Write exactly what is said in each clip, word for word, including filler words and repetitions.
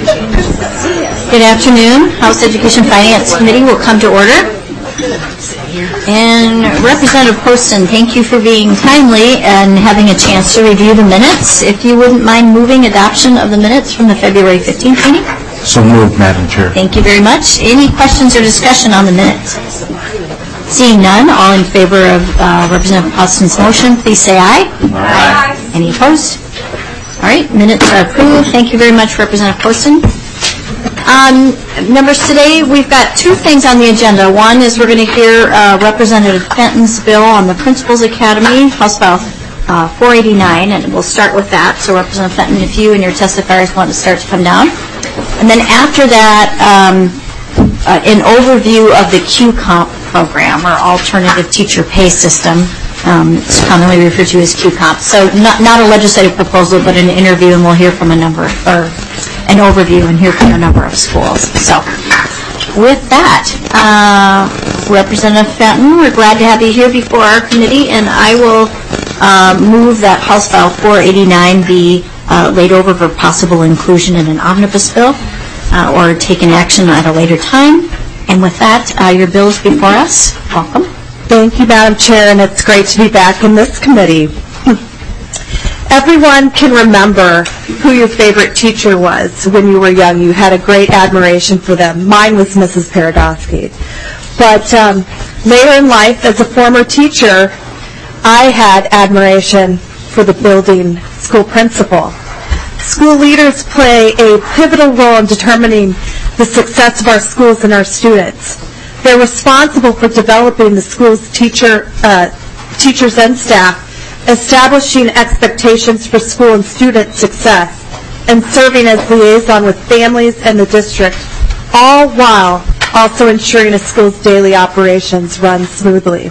Good afternoon. House Education Finance Committee will come to order. And Representative Poston, thank you for being timely and having a chance to review the minutes. If you wouldn't mind moving adoption of the minutes from the February fifteenth meeting. So moved, Madam Chair. Thank you very much. Any questions or discussion on the minutes? Seeing none, all in favor of uh, Representative Poston's motion, please say aye. Aye. Any opposed? All right, minutes are approved. Thank you very much, Representative Poston. Um, members, today we've got two things on the agenda. One is we're going to hear uh, Representative Fenton's bill on the Principals Academy, House File uh, four eighty-nine, and we'll start with that. So, Representative Fenton, if you and your testifiers want to start to come down. And then after that, um, uh, an overview of the Q COMP program, or Alternative Teacher Pay System. Um, it's commonly referred to as Q COMP. So not, not a legislative proposal, but an interview, and we'll hear from a number, or an overview and hear from a number of schools. So with that, uh, Representative Fenton, we're glad to have you here before our committee, and I will uh, move that House File four eighty-nine be uh, laid over for possible inclusion in an omnibus bill uh, or taken action at a later time. And with that, uh, your bill is before us. Welcome. Thank you, Madam Chair, and it's great to be back in this committee. Everyone can remember who your favorite teacher was when you were young. You had a great admiration for them. Mine was Missus Paradowski. But um, later in life, as a former teacher, I had admiration for the building school principal. School leaders play a pivotal role in determining the success of our schools and our students. They're responsible for developing the school's teacher, uh, teachers and staff, establishing expectations for school and student success, and serving as liaison with families and the district, all while also ensuring a school's daily operations run smoothly.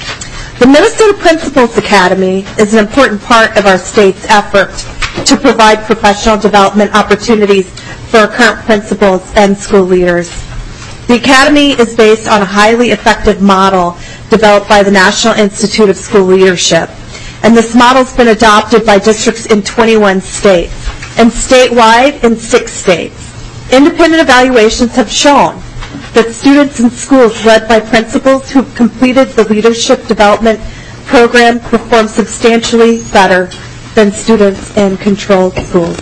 The Minnesota Principals Academy is an important part of our state's effort to provide professional development opportunities for our current principals and school leaders. The Academy is based on a highly effective model developed by the National Institute of School Leadership. And this model has been adopted by districts in twenty-one states and statewide in six states. Independent evaluations have shown that students in schools led by principals who have completed the leadership development program perform substantially better than students in controlled schools.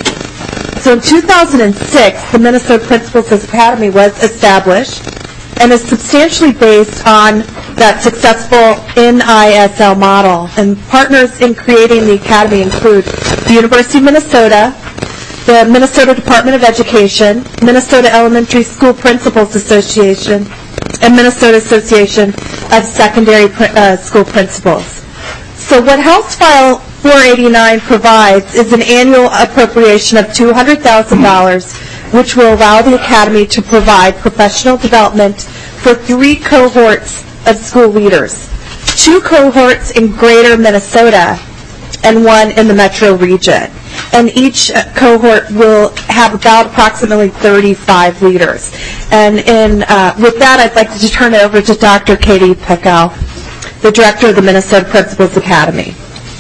So in two thousand six, the Minnesota Principals Academy was established and is substantially based on that successful N I S L model. And partners in creating the academy include the University of Minnesota, the Minnesota Department of Education, Minnesota Elementary School Principals Association, and Minnesota Association of Secondary uh, School Principals. So what House File four eighty-nine provides is an annual appropriation of two hundred thousand dollars, which will allow the Academy to provide professional development for three cohorts of school leaders, two cohorts in greater Minnesota and one in the metro region. And each uh, cohort will have about approximately thirty-five leaders. And in, uh, with that, I'd like to turn it over to Doctor Katie Pickel, the Director of the Minnesota Principals Academy.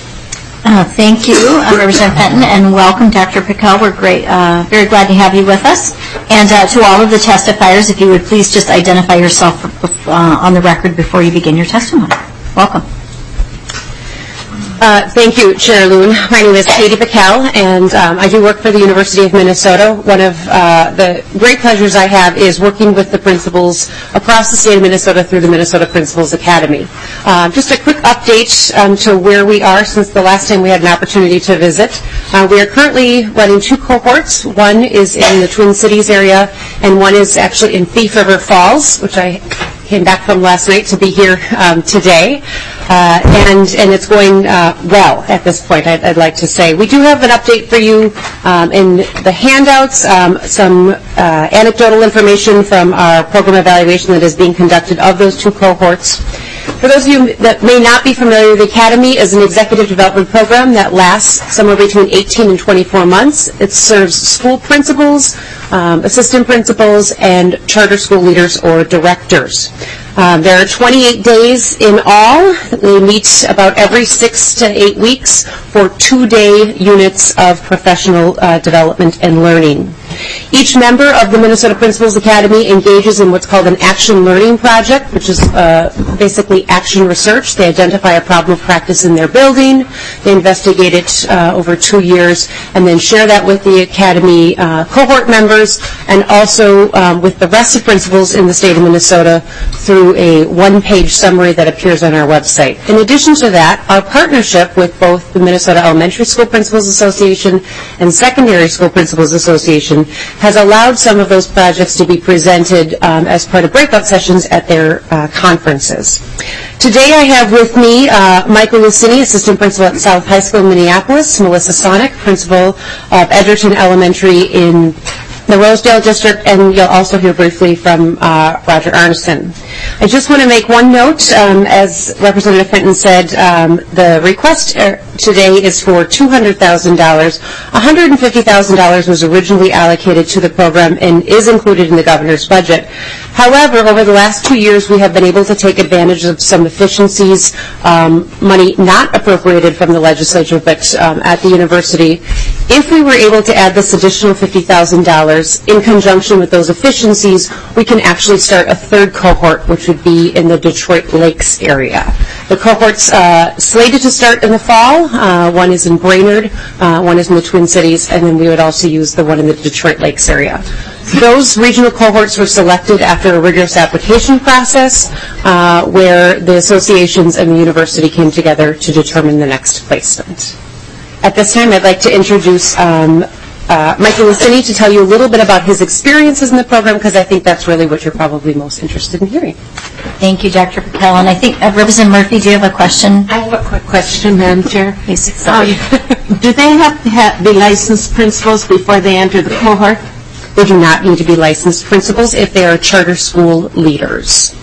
Uh, thank you, uh, Representative Fenton, and welcome, Doctor Pickel. We're great, uh, very glad to have you with us. And uh, to all of the testifiers, if you would please just identify yourself uh, on the record before you begin your testimony. Welcome. Uh, thank you, Chair Loon. My name is Katie Pickel, and um, I do work for the University of Minnesota. One of uh, the great pleasures I have is working with the principals across the state of Minnesota through the Minnesota Principals Academy. Um, just a quick update um, to where we are since the last time we had an opportunity to visit. Uh, we are currently running two cohorts. One is in the Twin Cities area, and one is actually in Thief River Falls, which I came back from last night to be here um, today. Uh, and, and it's going uh, well at this point, I'd, I'd like to say. We do have an update for you um, in the handouts, um, some uh, anecdotal information from our program evaluation that is being conducted of those two cohorts. For those of you that may not be familiar, the Academy is an executive development program that lasts somewhere between eighteen and twenty-four months. It serves school principals, um, assistant principals, and charter school leaders or directors. Um, there are twenty-eight days in all. They meet about every six to eight weeks for two-day units of professional uh, development and learning. Each member of the Minnesota Principals Academy engages in what's called an action learning project, which is uh, basically action research. They identify a problem of practice in their building, they investigate it uh, over two years, and then share that with the Academy uh, cohort members and also um, with the rest of principals in the state of Minnesota through a one-page summary that appears on our website. In addition to that, our partnership with both the Minnesota Elementary School Principals Association and Secondary School Principals Association has allowed some of those projects to be presented um, as part of breakout sessions at their uh, conferences. Today I have with me uh, Michael Lucini, Assistant Principal at South High School in Minneapolis, Melissa Sonic, Principal of Edgerton Elementary in the Rosedale District, and you'll also hear briefly from uh, Roger Arneson. I just want to make one note. Um, as Representative Fenton said, um, the request uh, today is for two hundred thousand dollars. one hundred fifty thousand dollars was originally allocated to the program and is included in the governor's budget. However, over the last two years, we have been able to take advantage of some efficiencies, um, money not appropriated from the legislature, but um, at the university. If we were able to add this additional fifty thousand dollars in conjunction with those efficiencies, we can actually start a third cohort, which would be in the Detroit Lakes area. The cohort's uh, slated to start in the fall. Uh, one is in Brainerd, uh, one is in the Twin Cities, and then we would also use the one in the Detroit Lakes area. Those regional cohorts were selected after a rigorous application process uh, where the associations and the university came together to determine the next placement. At this time, I'd like to introduce um, uh, Michael Lucini to tell you a little bit about his experiences in the program, because I think that's really what you're probably most interested in hearing. Thank you, Doctor Patel. And I think, uh, Representative Murphy, do you have a question? I have a quick question, Madam Chair. Please. Sorry. Um, do they have to have, be licensed principals before they enter the cohort? They do not need to be licensed principals if they are charter school leaders.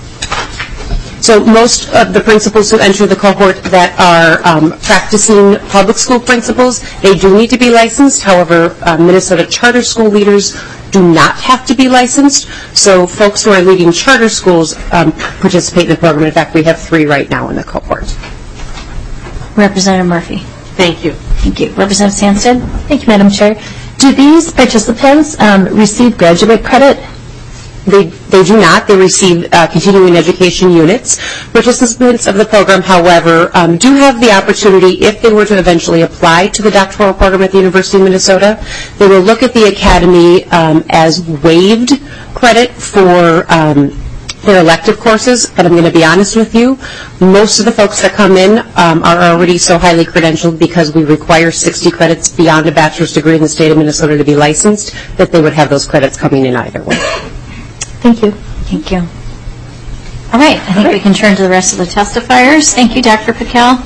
So most of the principals who enter the cohort that are um, practicing public school principals, they do need to be licensed. However, uh, Minnesota charter school leaders do not have to be licensed. So folks who are leading charter schools um, participate in the program. In fact, we have three right now in the cohort. Representative Murphy. Thank you. Thank you. Representative Sandsted. Thank you, Madam Chair. Do these participants um, receive graduate credit? They, they do not. They receive uh, continuing education units. Participants of the program, however, um, do have the opportunity, if they were to eventually apply to the doctoral program at the University of Minnesota, they will look at the academy um, as waived credit for um, their elective courses. But I'm going to be honest with you, most of the folks that come in um, are already so highly credentialed because we require sixty credits beyond a bachelor's degree in the state of Minnesota to be licensed, that they would have those credits coming in either way. Thank you. Thank you. All right. I think right. we can turn to the rest of the testifiers. Thank you, Doctor Patel.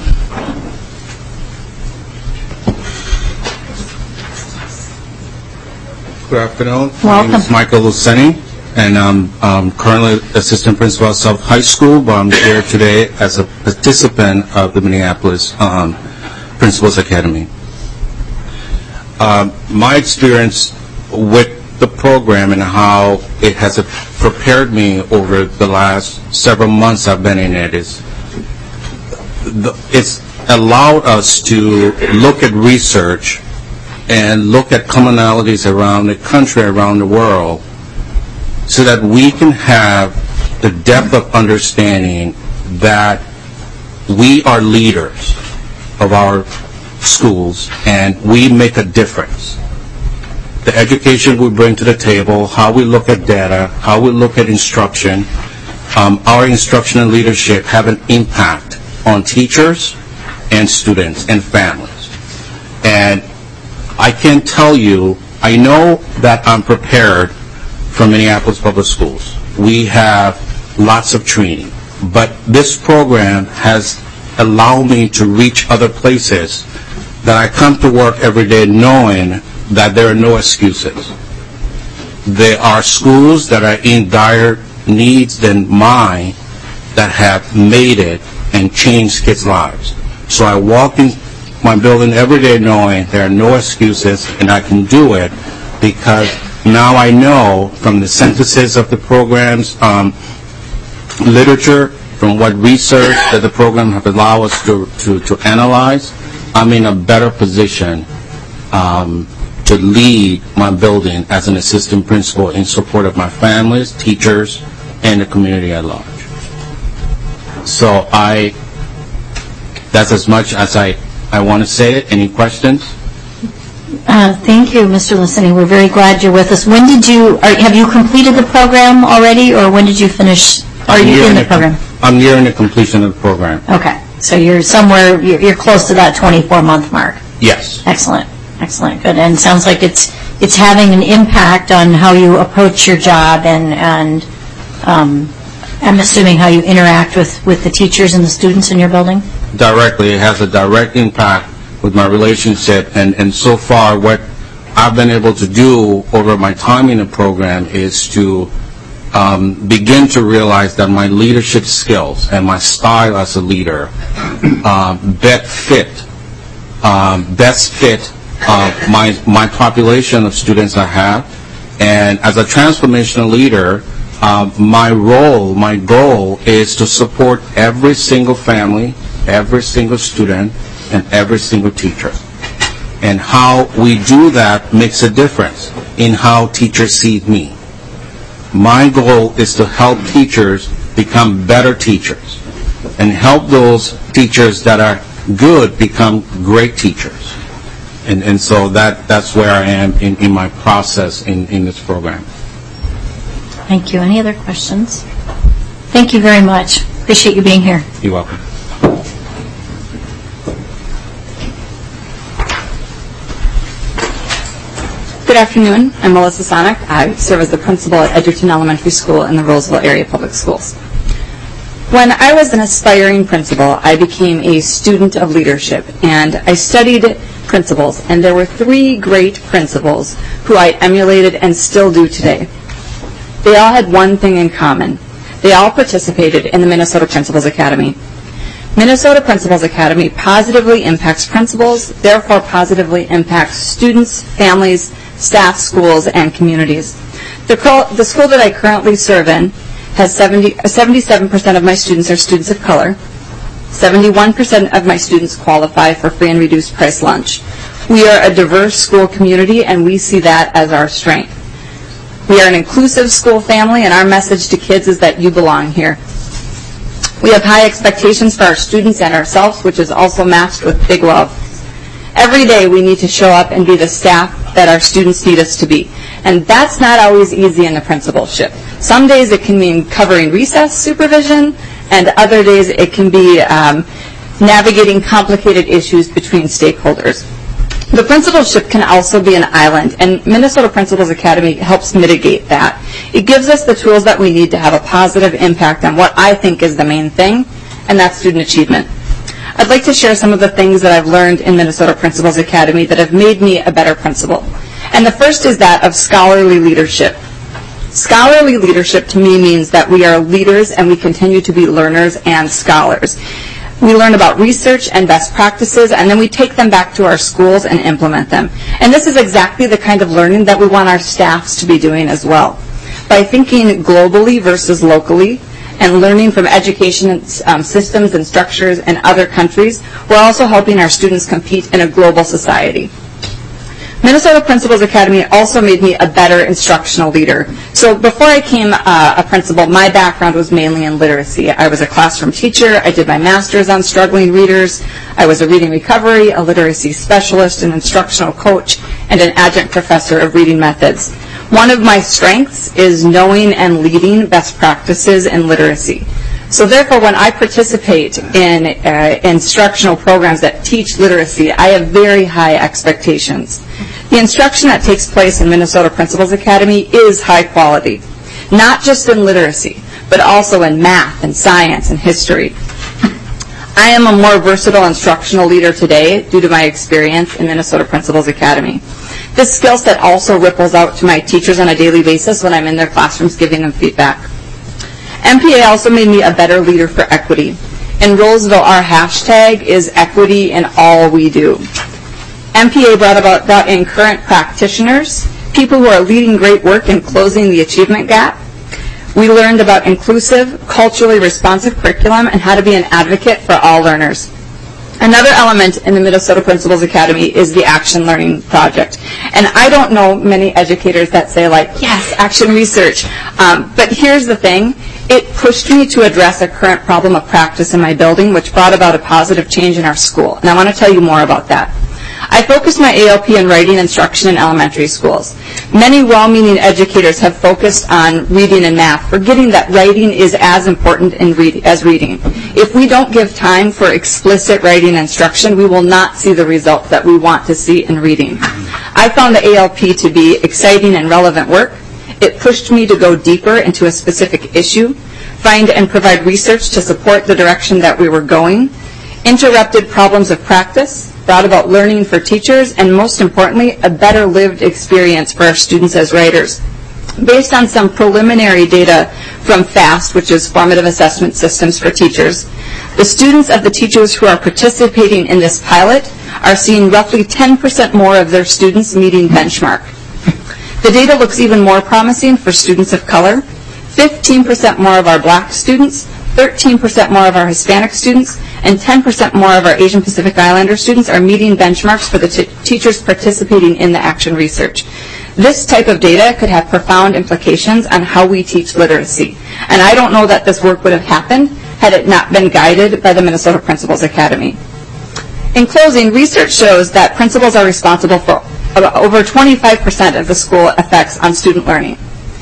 Good afternoon. Welcome. My name is Michael Lucini, and I'm um, currently Assistant Principal at South High School, but I'm here today as a participant of the Minneapolis um, Principals Academy. Uh, my experience with the program and how it has prepared me over the last several months I've been in it is the, it's allowed us to look at research and look at commonalities around the country, around the world, so that we can have the depth of understanding that we are leaders of our schools and we make a difference. The education we bring to the table, how we look at data, how we look at instruction, um, our instruction and leadership have an impact on teachers and students and families. And I can tell you, I know that I'm prepared from Minneapolis Public Schools. We have lots of training, but this program has allowed me to reach other places that I come to work every day knowing that there are no excuses. There are schools that are in dire needs than mine that have made it and changed kids' lives. So I walk in my building every day knowing there are no excuses and I can do it because now I know from the synthesis of the program's um, literature, from what research that the program have allowed us to, to, to analyze, I'm in a better position um, to lead my building as an assistant principal in support of my families, teachers, and the community at large. So I, that's as much as I, I want to say it. Any questions? Uh, thank you, Mister Lissini. We're very glad you're with us. When did you, are, have you completed the program already, or when did you finish? Are I'm you in the com- program? I'm nearing the completion of the program. Okay. So you're somewhere, you're, you're close to that twenty-four month mark. Yes. Excellent. Excellent. Good. And it sounds like it's it's having an impact on how you approach your job and, and um, I'm assuming how you interact with, with the teachers and the students in your building? Directly. It has a direct impact with my relationship, and, and so far what I've been able to do over my time in the program is to um, begin to realize that my leadership skills and my style as a leader um, best fit, um, best fit uh, my, my population of students I have. And as a transformational leader, um, my role, my goal is to support every single family, every single student, and every single teacher. And how we do that makes a difference in how teachers see me. My goal is to help teachers become better teachers and help those teachers that are good become great teachers. And, and so that, that's where I am in, in my process in, in this program. Thank you. Any other questions? Thank you very much. Appreciate you being here. You're welcome. Good afternoon. I'm Melissa Sonic. I serve as the principal at Edgerton Elementary School in the Roseville Area Public Schools. When I was an aspiring principal, I became a student of leadership, and I studied principals, and there were three great principals who I emulated and still do today. They all had one thing in common. They all participated in the Minnesota Principals Academy. Minnesota Principals Academy positively impacts principals, therefore positively impacts students, families, staff, schools, and communities. The, the school that I currently serve in has seventy, seventy-seven percent of my students are students of color. seventy-one percent of my students qualify for free and reduced price lunch. We are a diverse school community, and we see that as our strength. We are an inclusive school family, and our message to kids is that you belong here. We have high expectations for our students and ourselves, which is also matched with big love. Every day we need to show up and be the staff that our students need us to be. And that's not always easy in the principalship. Some days it can mean covering recess supervision, and other days it can be um, navigating complicated issues between stakeholders. The principalship can also be an island, and Minnesota Principals Academy helps mitigate that. It gives us the tools that we need to have a positive impact on what I think is the main thing, and that's student achievement. I'd like to share some of the things that I've learned in Minnesota Principals Academy that have made me a better principal. And the first is that of scholarly leadership. Scholarly leadership to me means that we are leaders and we continue to be learners and scholars. We learn about research and best practices, and then we take them back to our schools and implement them. And this is exactly the kind of learning that we want our staffs to be doing as well. By thinking globally versus locally and learning from education um, systems and structures in other countries, we're also helping our students compete in a global society. Minnesota Principals Academy also made me a better instructional leader. So before I became uh, a principal, my background was mainly in literacy. I was a classroom teacher. I did my master's on struggling readers. I was a reading recovery, a literacy specialist, an instructional coach, and an adjunct professor of reading methods. One of my strengths is knowing and leading best practices in literacy. So therefore, when I participate in uh, instructional programs that teach literacy, I have very high expectations. The instruction that takes place in Minnesota Principals Academy is high quality, not just in literacy, but also in math and science and history. I am a more versatile instructional leader today due to my experience in Minnesota Principals Academy. This skill set also ripples out to my teachers on a daily basis when I'm in their classrooms giving them feedback. M P A also made me a better leader for equity. In Roseville, our hashtag is equity in all we do. M P A brought about brought in current practitioners, people who are leading great work in closing the achievement gap. We learned about inclusive, culturally responsive curriculum and how to be an advocate for all learners. Another element in the Minnesota Principals Academy is the Action Learning Project. And I don't know many educators that say, like, yes, action research. Um, but here's the thing. It pushed me to address a current problem of practice in my building, which brought about a positive change in our school. And I want to tell you more about that. I focused my A L P on writing instruction in elementary schools. Many well-meaning educators have focused on reading and math, forgetting that writing is as important in read as reading. If we don't give time for explicit writing instruction, we will not see the results that we want to see in reading. I found the A L P to be exciting and relevant work. It pushed me to go deeper into a specific issue, find and provide research to support the direction that we were going, interrupted problems of practice, brought about learning for teachers, and most importantly, a better lived experience for our students as writers. Based on some preliminary data from FAST, which is Formative Assessment Systems for Teachers, the students of the teachers who are participating in this pilot are seeing roughly ten percent more of their students meeting benchmark. The data looks even more promising for students of color. fifteen percent more of our black students, thirteen percent more of our Hispanic students, and ten percent more of our Asian Pacific Islander students are meeting benchmarks for the t teachers participating in the action research. This type of data could have profound implications on how we teach literacy. And I don't know that this work would have happened had it not been guided by the Minnesota Principals Academy. In closing, research shows that principals are responsible for over twenty-five percent of the school effects on student learning.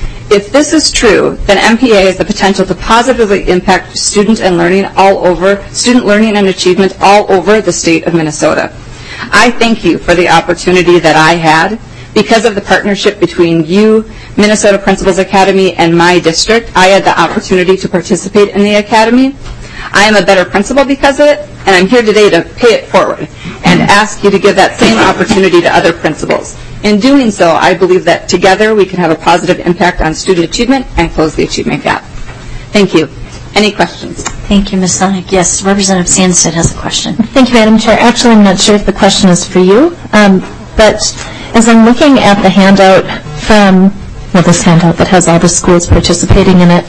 If this is true, then M P A has the potential to positively impact student and learning all over, student learning and achievement all over the state of Minnesota. I thank you for the opportunity that I had. Because of the partnership between you, Minnesota Principals Academy, and my district, I had the opportunity to participate in the academy. I am a better principal because of it, and I'm here today to pay it forward and ask you to give that same opportunity to other principals. In doing so, I believe that together we can have a positive impact on student achievement and close the achievement gap. Thank you. Any questions? Thank you, Miz Sonic. Yes, Representative Sandstead has a question. Thank you, Madam Chair. Actually, I'm not sure if the question is for you, um, but as I'm looking at the handout from, well, this handout that has all the schools participating in it,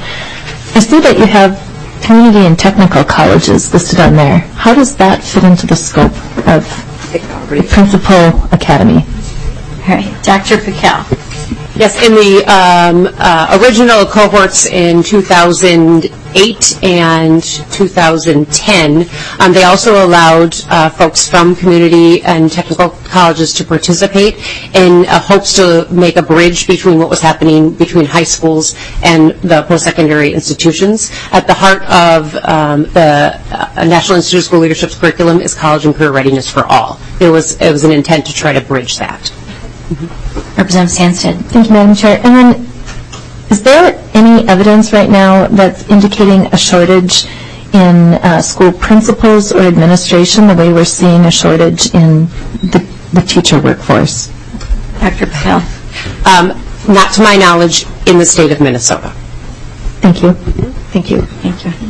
I see that you have community and technical colleges listed on there. How does that fit into the scope of the Principal Academy? All right, Doctor Pickell. Yes, in the um, uh, original cohorts in two thousand eight and two thousand ten, um, they also allowed uh, folks from community and technical colleges to participate in uh, hopes to make a bridge between what was happening between high schools and the post-secondary institutions. At the heart of um, the uh, National Institute of School Leadership's curriculum is college and career readiness for all. There was, it was an intent to try to bridge that. Mm-hmm. Representative Sandstead. Thank you, Madam Chair. And then, is there any evidence right now that's indicating a shortage in uh, school principals or administration the way we're seeing a shortage in the, the teacher workforce? Doctor Pickell. Um, not to my knowledge in the state of Minnesota. Thank you. Thank you. Thank you.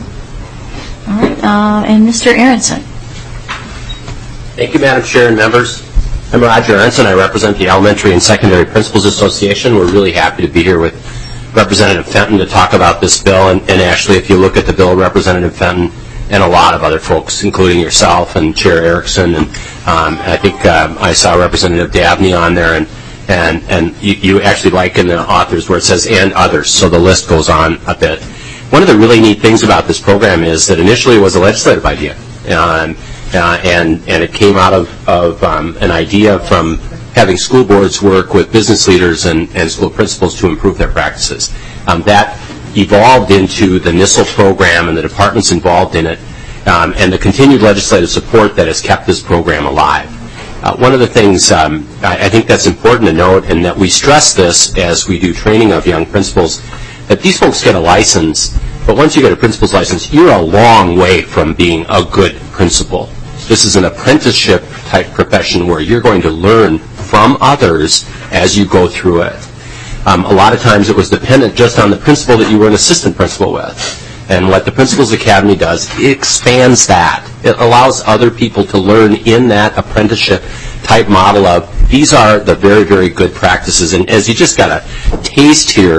All right, uh, and Mister Aronson. Thank you, Madam Chair and members. I'm Roger Aronson. I represent the Elementary and Secondary Principals Association. We're really happy to be here with Representative Fenton to talk about this bill. And, and actually, if you look at the bill, Representative Fenton and a lot of other folks, including yourself and Chair Erickson, and um, I think um, I saw Representative Dabney on there, and and and you, you actually like in the authors where it says and others, so the list goes on a bit. One of the really neat things about this program is that initially it was a legislative idea, um, uh, and and it came out of of um, an idea from having school boards work with business leaders and, and school principals to improve their practices. Um, that evolved into the N I S L program and the departments involved in it, um, and the continued legislative support that has kept this program alive. Uh, one of the things um, I, I think that's important to note, and that we stress this as we do training of young principals, that these folks get a license, but once you get a principal's license, you're a long way from being a good principal. This is an apprenticeship type profession where you're going to learn from others as you go through it. Um, a lot of times it was dependent just on the principal that you were an assistant principal with. And what the Principals Academy does, it expands that. It allows other people to learn in that apprenticeship type model of these are the very, very good practices. And as you just got a taste here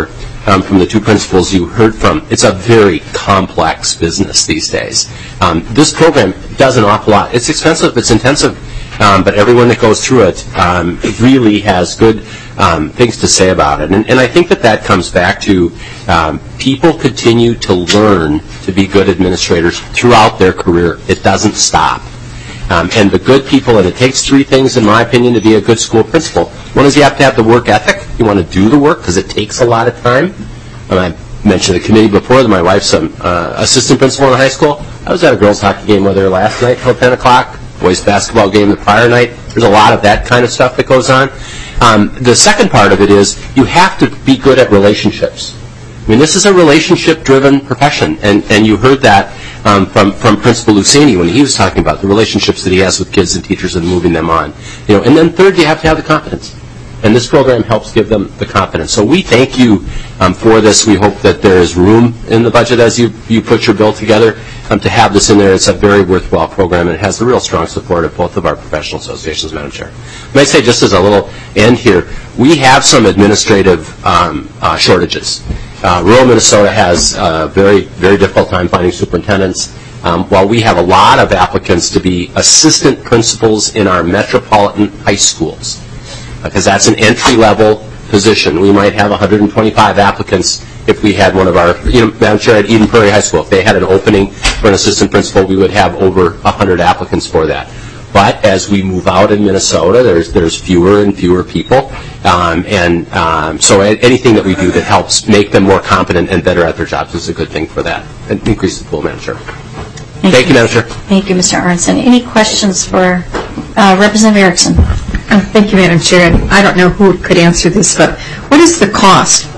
um, from the two principals you heard from, it's a very complex business these days. Um, this program does an awful lot. It's expensive, it's intensive, um, but everyone that goes through it um, really has good um, things to say about it. And, and I think that that comes back to um, people continue to learn to be good administrators throughout their career. It doesn't stop. Um, and the good people, and it takes three things, in my opinion, to be a good school principal. One is you have to have the work ethic. You want to do the work because it takes a lot of time. And I mentioned the committee before that my wife's an uh, assistant principal in high school. I was at a girls' hockey game with her last night till ten o'clock, boys' basketball game the prior night. There's a lot of that kind of stuff that goes on. Um, the second part of it is you have to be good at relationships. I mean, this is a relationship-driven profession, and, and you heard that um, from, from Principal Lucini when he was talking about the relationships that he has with kids and teachers and moving them on. You know, and then third, you have to have the confidence. And this program helps give them the confidence. So we thank you um, for this. We hope that there is room in the budget as you, you put your bill together um, to have this in there. It's a very worthwhile program, and it has the real strong support of both of our professional associations, Madam Chair. I might say, just as a little end here, we have some administrative um, uh, shortages. Uh, rural Minnesota has a very, very difficult time finding superintendents. Um, while we have a lot of applicants to be assistant principals in our metropolitan high schools, because that's an entry-level position. We might have one hundred twenty-five applicants if we had one of our, you know, Madam Chair, at Eden Prairie High School. If they had an opening for an assistant principal, we would have over one hundred applicants for that. But as we move out in Minnesota, there's there's fewer and fewer people, um, and um, so anything that we do that helps make them more competent and better at their jobs is a good thing for that, and increase the pool, Madam Chair. Thank, Thank you, Madam Chair. Thank you, Mister Aronson. Any questions for uh, Representative Erickson? Uh, thank you, Madam Chair. And I don't know who could answer this, but what is the cost?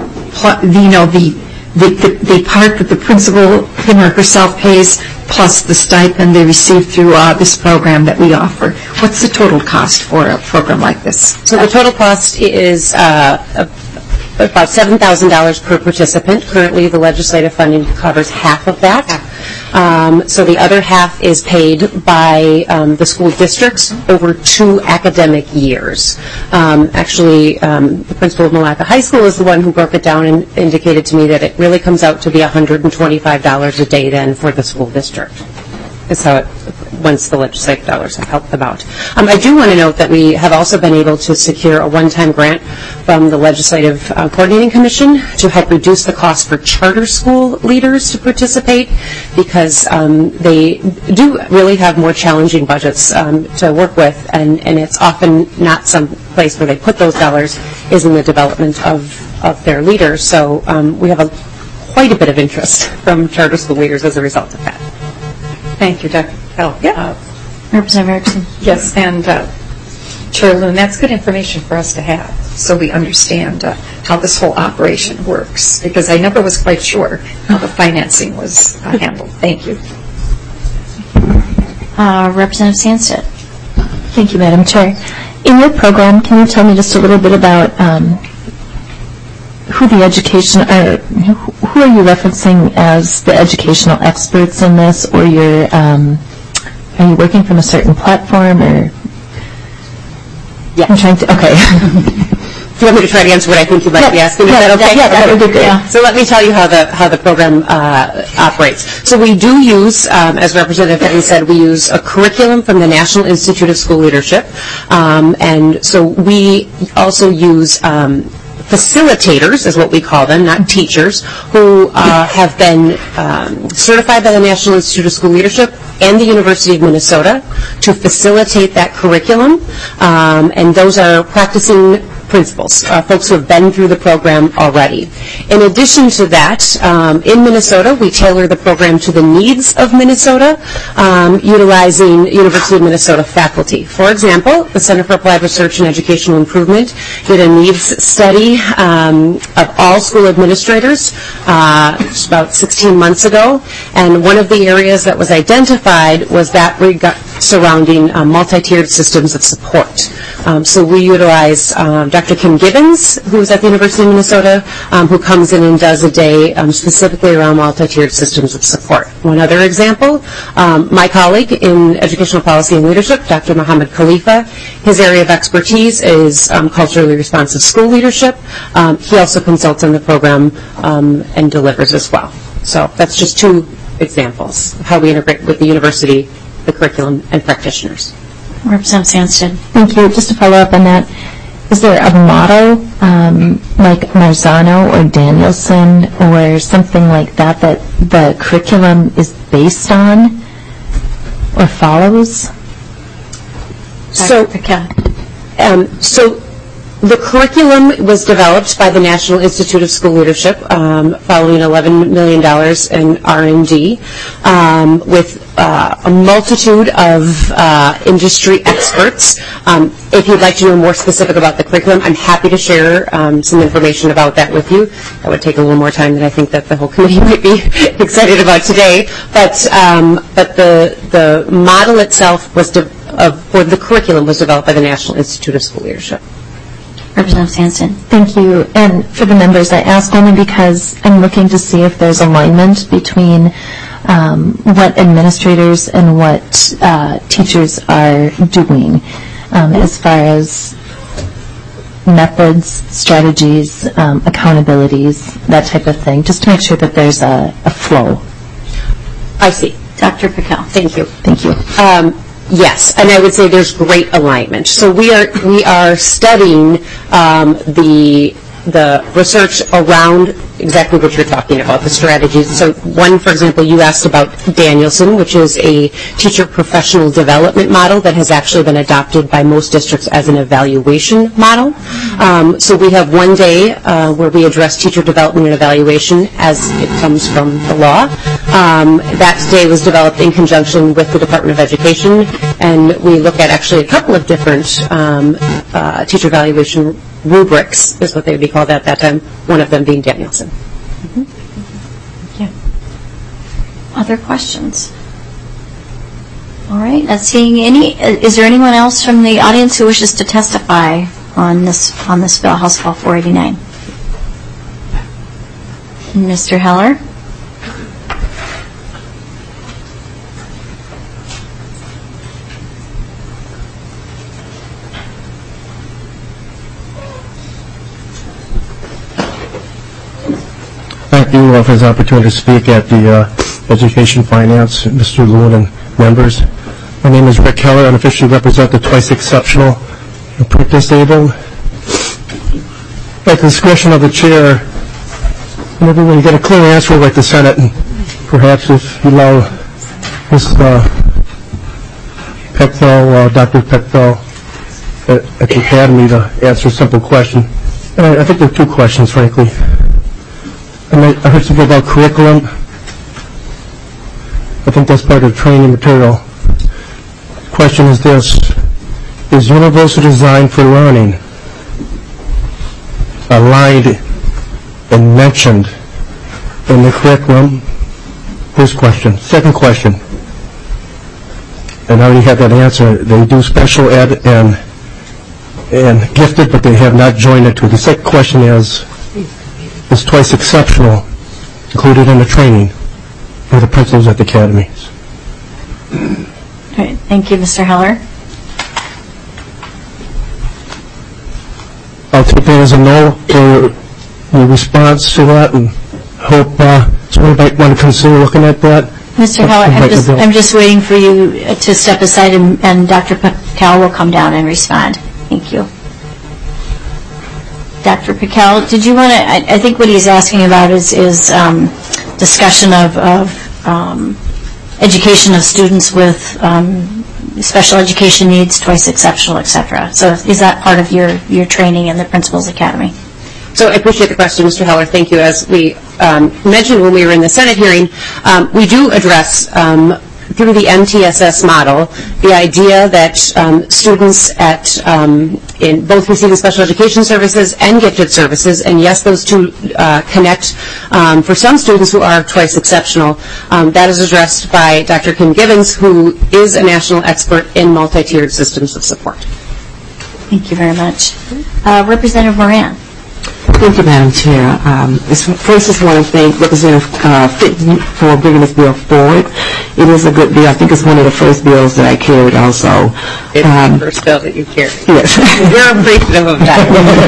Pl- you know, the the, the the part that the principal, him or herself, pays, plus the stipend they receive through uh, this program that we offer. What's the total cost for a program like this? So the total cost is uh, about seven thousand dollars per participant. Currently, the legislative funding covers half of that. Um, so the other half is paid by um, the school districts over two academic years. Um, actually, um, the principal of Malacca High School is the one who broke it down and indicated to me that it really comes out to be one hundred twenty-five dollars a day then for the school district. That's how it, once the legislative dollars have helped them out. Um, I do want to note that we have also been able to secure a one-time grant from the Legislative uh, Coordinating Commission to help reduce the cost for charter school leaders to participate, because um, they do really have more challenging budgets um, to work with, and, and it's often not some place where they put those dollars is in the development of, of their leaders. So um, we have a, quite a bit of interest from charter school leaders as a result of that. Thank you, Doctor Kell. Yeah. Uh, Representative Erickson. yes, and uh, Chair Loon, that's good information for us to have, so we understand uh, how this whole operation works, because I never was quite sure how the financing was uh, handled. Thank you. Uh, Representative Sandstedt. Thank you, Madam Chair. In your program, can you tell me just a little bit about um, who the education, or who are you referencing as the educational experts in this, or you're, um, are you working from a certain platform, or? Yeah. I'm trying to, okay. Do you want me to try to answer what I think you might yeah, be asking? Yeah, Is that okay? yeah, that would be great. Yeah. So let me tell you how the how the program uh, operates. So we do use, um, as Representative Fenton said, we use a curriculum from the National Institute of School Leadership, um, and so we also use um, facilitators, is what we call them, not teachers, who uh, have been um, certified by the National Institute of School Leadership and the University of Minnesota to facilitate that curriculum, um, and those are practicing principals, uh, folks who have been through the program already. In addition to that, um, in Minnesota, we tailor the program to the needs of Minnesota, um, utilizing University of Minnesota faculty. For example, the Center for Applied Research and Educational Improvement did a needs study um, of all school administrators uh, about sixteen months ago, and one of the areas that was identified was that rega- surrounding uh, multi-tiered systems of support. Um, so we utilize um, Doctor Kim Gibbons, who is at the University of Minnesota, um, who comes in and does a day um, specifically around multi-tiered systems of support. One other example, um, my colleague in educational policy and leadership, Doctor Mohammed Khalifa, his area of expertise is um, culturally responsive school leadership. Um, he also consults on the program um, and delivers as well. So that's just two examples of how we integrate with the university, the curriculum, and practitioners. Representative Sandsted. Thank you. Just to follow up on that, is there a model um, like Marzano or Danielson or something like that that the curriculum is based on or follows? So, um, so the curriculum was developed by the National Institute of School Leadership um, following eleven million dollars in R and D um, with uh, a multitude of uh, industry experts. Um, if you'd like to know more specific about the curriculum, I'm happy to share um, some information about that with you. That would take a little more time than I think that the whole committee might be excited about today. But um, but the the model itself was de- of, or the curriculum was developed by the National Institute of School Leadership. Representative Sanston. Thank you. And for the members, I ask only because I'm looking to see if there's alignment between um, what administrators and what uh, teachers are doing um, as far as methods, strategies, um, accountabilities, that type of thing, just to make sure that there's a, a flow. I see. Doctor Pickell. Thank you. Thank you. Um, Yes, and I would say there's great alignment. So we are we are studying um, the the research around exactly what you're talking about, the strategies. So one, for example, you asked about Danielson, which is a teacher professional development model that has actually been adopted by most districts as an evaluation model. Um, so we have one day uh, where we address teacher development and evaluation as it comes from the law. Um, that day was developed in conjunction with the Department of Education, and we look at actually a couple of different um, uh, teacher evaluation rubrics, is what they would be called at that time, one of them being Danielson. Mm-hmm. Thank you. Other questions? All right, not seeing any. Is there anyone else from the audience who wishes to testify on this on this bill, House Bill four eighty-nine? Mister Heller? Thank you uh, for this opportunity to speak at the uh, Education Finance, Mister Lewin and members. My name is Rick Keller. I officially represent the twice exceptional and print disabled. At the discretion of the chair, whenever we get a clear answer like the Senate, and perhaps if you allow Miz Uh, Peckfell, uh, Doctor Peckfell at, at the Academy to answer a simple question. And I, I think there are two questions, frankly. And I, I heard something about curriculum. I think that's part of the training material. The question is this: is universal design for learning aligned and mentioned in the curriculum? First question. Second question, and I already had that answer. They do special ed and and gifted, but they have not joined it to. The second question is, is twice exceptional included in the training for the principals at the academies? All right, thank you, Mister Heller. I'll take that as a no for your response to that, and hope uh, someone might want to consider looking at that. Mister Heller, I'm just, I'm just waiting for you to step aside, and, and Doctor Pickell will come down and respond. Thank you. Doctor Pickell, did you want to, I, I think what he's asking about is, is um, discussion of, of um, education of students with um, special education needs, twice exceptional, et cetera. So is that part of your, your training in the Principals Academy? So I appreciate the question, Mister Heller. Thank you. As we um, mentioned when we were in the Senate hearing, um, we do address um, through the M T S S model, the idea that um, students at um, in both receiving special education services and gifted services, and yes, those two uh, connect um, for some students who are twice exceptional. Um, that is addressed by Doctor Kim Gibbons, who is a national expert in multi-tiered systems of support. Thank you very much. Uh, Representative Moran. Thank you, Madam Chair. Um, first, I just want to thank Representative uh, Fitton for bringing this bill forward. It is a good bill. I think it's one of the first bills that I carried also. It's um, the first bill that you carried. Yes. We're appreciative of that.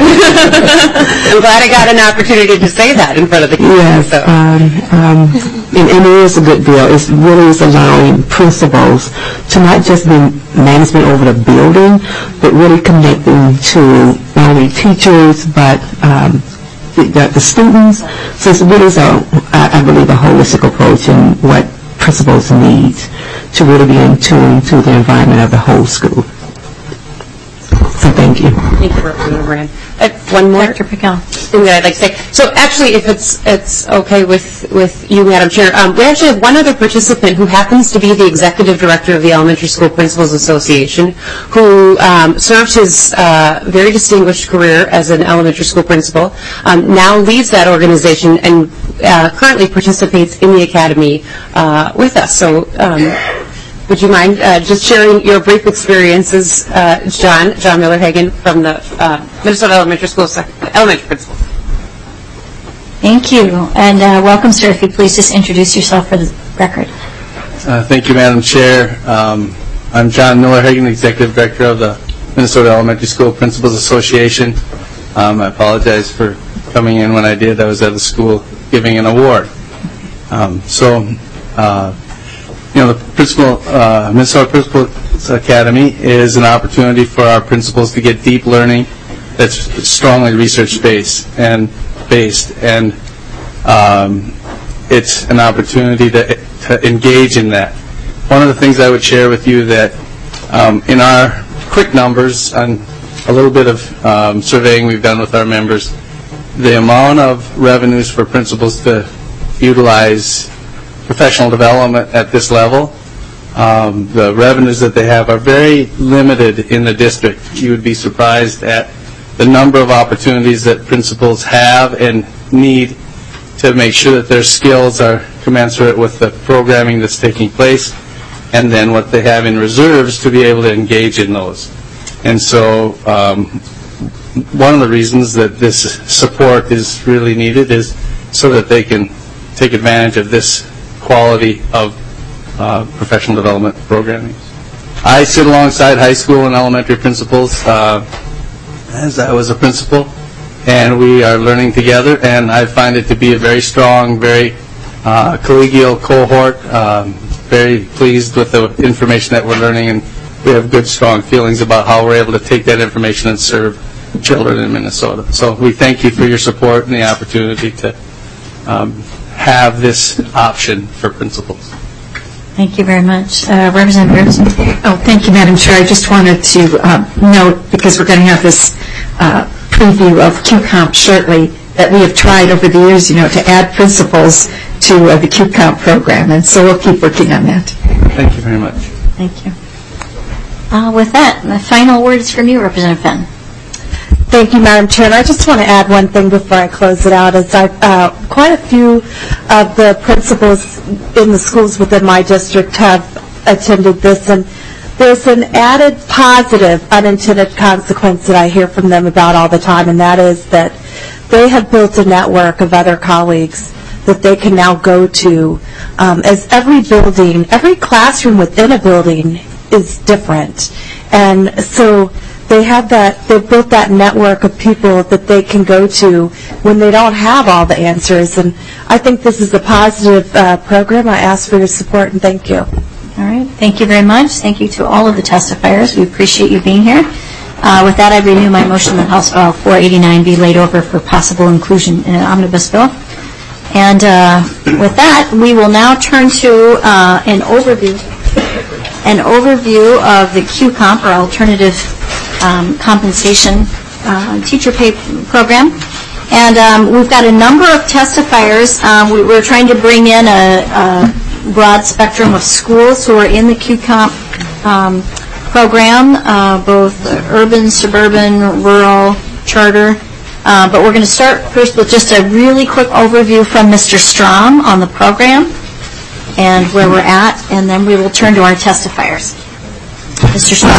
I'm glad I got an opportunity to say that in front of the community. Yes. So. Um, um, and, and it is a good bill. It really is allowing principals to not just be management over the building, but really connecting to not only teachers, but um, the, the students. So it's really, a, I, I believe, a holistic approach in what principals need to really be in tune to the environment of the whole school. So thank you. Thank you, Representative Moran. Uh, one more Doctor Pickell. thing that I'd like to say. So actually, if it's it's okay with, with you, Madam Chair, um, we actually have one other participant who happens to be the Executive Director of the Elementary School Principals Association, who um, served his uh, very distinguished career as an elementary school principal, um, now leads that organization and uh, currently participates in the Academy uh, with us. So um, would you mind uh, just sharing your brief experiences, uh, John, John Miller-Hagen from the uh, Minnesota Elementary School Sec- Elementary Principal? Thank you. And uh, welcome, sir. If you'd please just introduce yourself for the record. Uh, thank you, Madam Chair. Um, I'm John Miller-Hagen, Executive Director of the Minnesota Elementary School Principals Association. Um, I apologize for coming in when I did. I was at the school giving an award. Um, so, uh, you know, the principal, uh, Minnesota Principals Academy is an opportunity for our principals to get deep learning that's strongly research-based and based, and um, it's an opportunity to, to engage in that. One of the things I would share with you that um, in our quick numbers on a little bit of um, surveying we've done with our members, the amount of revenues for principals to utilize professional development at this level, um, the revenues that they have are very limited in the district. You would be surprised at the number of opportunities that principals have and need to make sure that their skills are commensurate with the programming that's taking place, and then what they have in reserves to be able to engage in those. And so um, one of the reasons that this support is really needed is so that they can take advantage of this quality of uh, professional development programming. I sit alongside high school and elementary principals uh, as I was a principal, and we are learning together, and I find it to be a very strong, very uh, collegial cohort, um, very pleased with the information that we're learning, and we have good, strong feelings about how we're able to take that information and serve children in Minnesota. So we thank you for your support and the opportunity to um, have this option for principals. Thank you very much. Uh, Representative Grimson. Oh, thank you, Madam Chair. I just wanted to uh, note, because we're going to have this uh, preview of Q COMP shortly, that we have tried over the years, you know, to add principals to uh, the Q COMP program, and so we'll keep working on that. Thank you very much. Thank you. Uh, with that, the final words from you, Representative Fenton. Thank you, Madam Chair. And I just want to add one thing before I close it out. Is I, uh, quite a few of the principals in the schools within my district have attended this, and there's an added positive unintended consequence that I hear from them about all the time, and that is that they have built a network of other colleagues that they can now go to, um, as every building, every classroom within a building is different. And so they have that, they've built that network of people that they can go to when they don't have all the answers. And I think this is a positive uh, program. I ask for your support, and thank you. All right. Thank you very much. Thank you to all of the testifiers. We appreciate you being here. Uh, with that, I renew my motion that House File four eighty-nine be laid over for possible inclusion in an omnibus bill. And uh, with that, we will now turn to uh, an overview, an overview of the Q COMP, or alternative um, compensation uh, teacher pay program. And um, we've got a number of testifiers. Um, we, we're trying to bring in a, a broad spectrum of schools who are in the Q COMP um, program, uh, both urban, suburban, rural, charter. Uh, but we're going to start first with just a really quick overview from Mister Strom on the program and where we're at, and then we will turn to our testifiers. Mister Strom.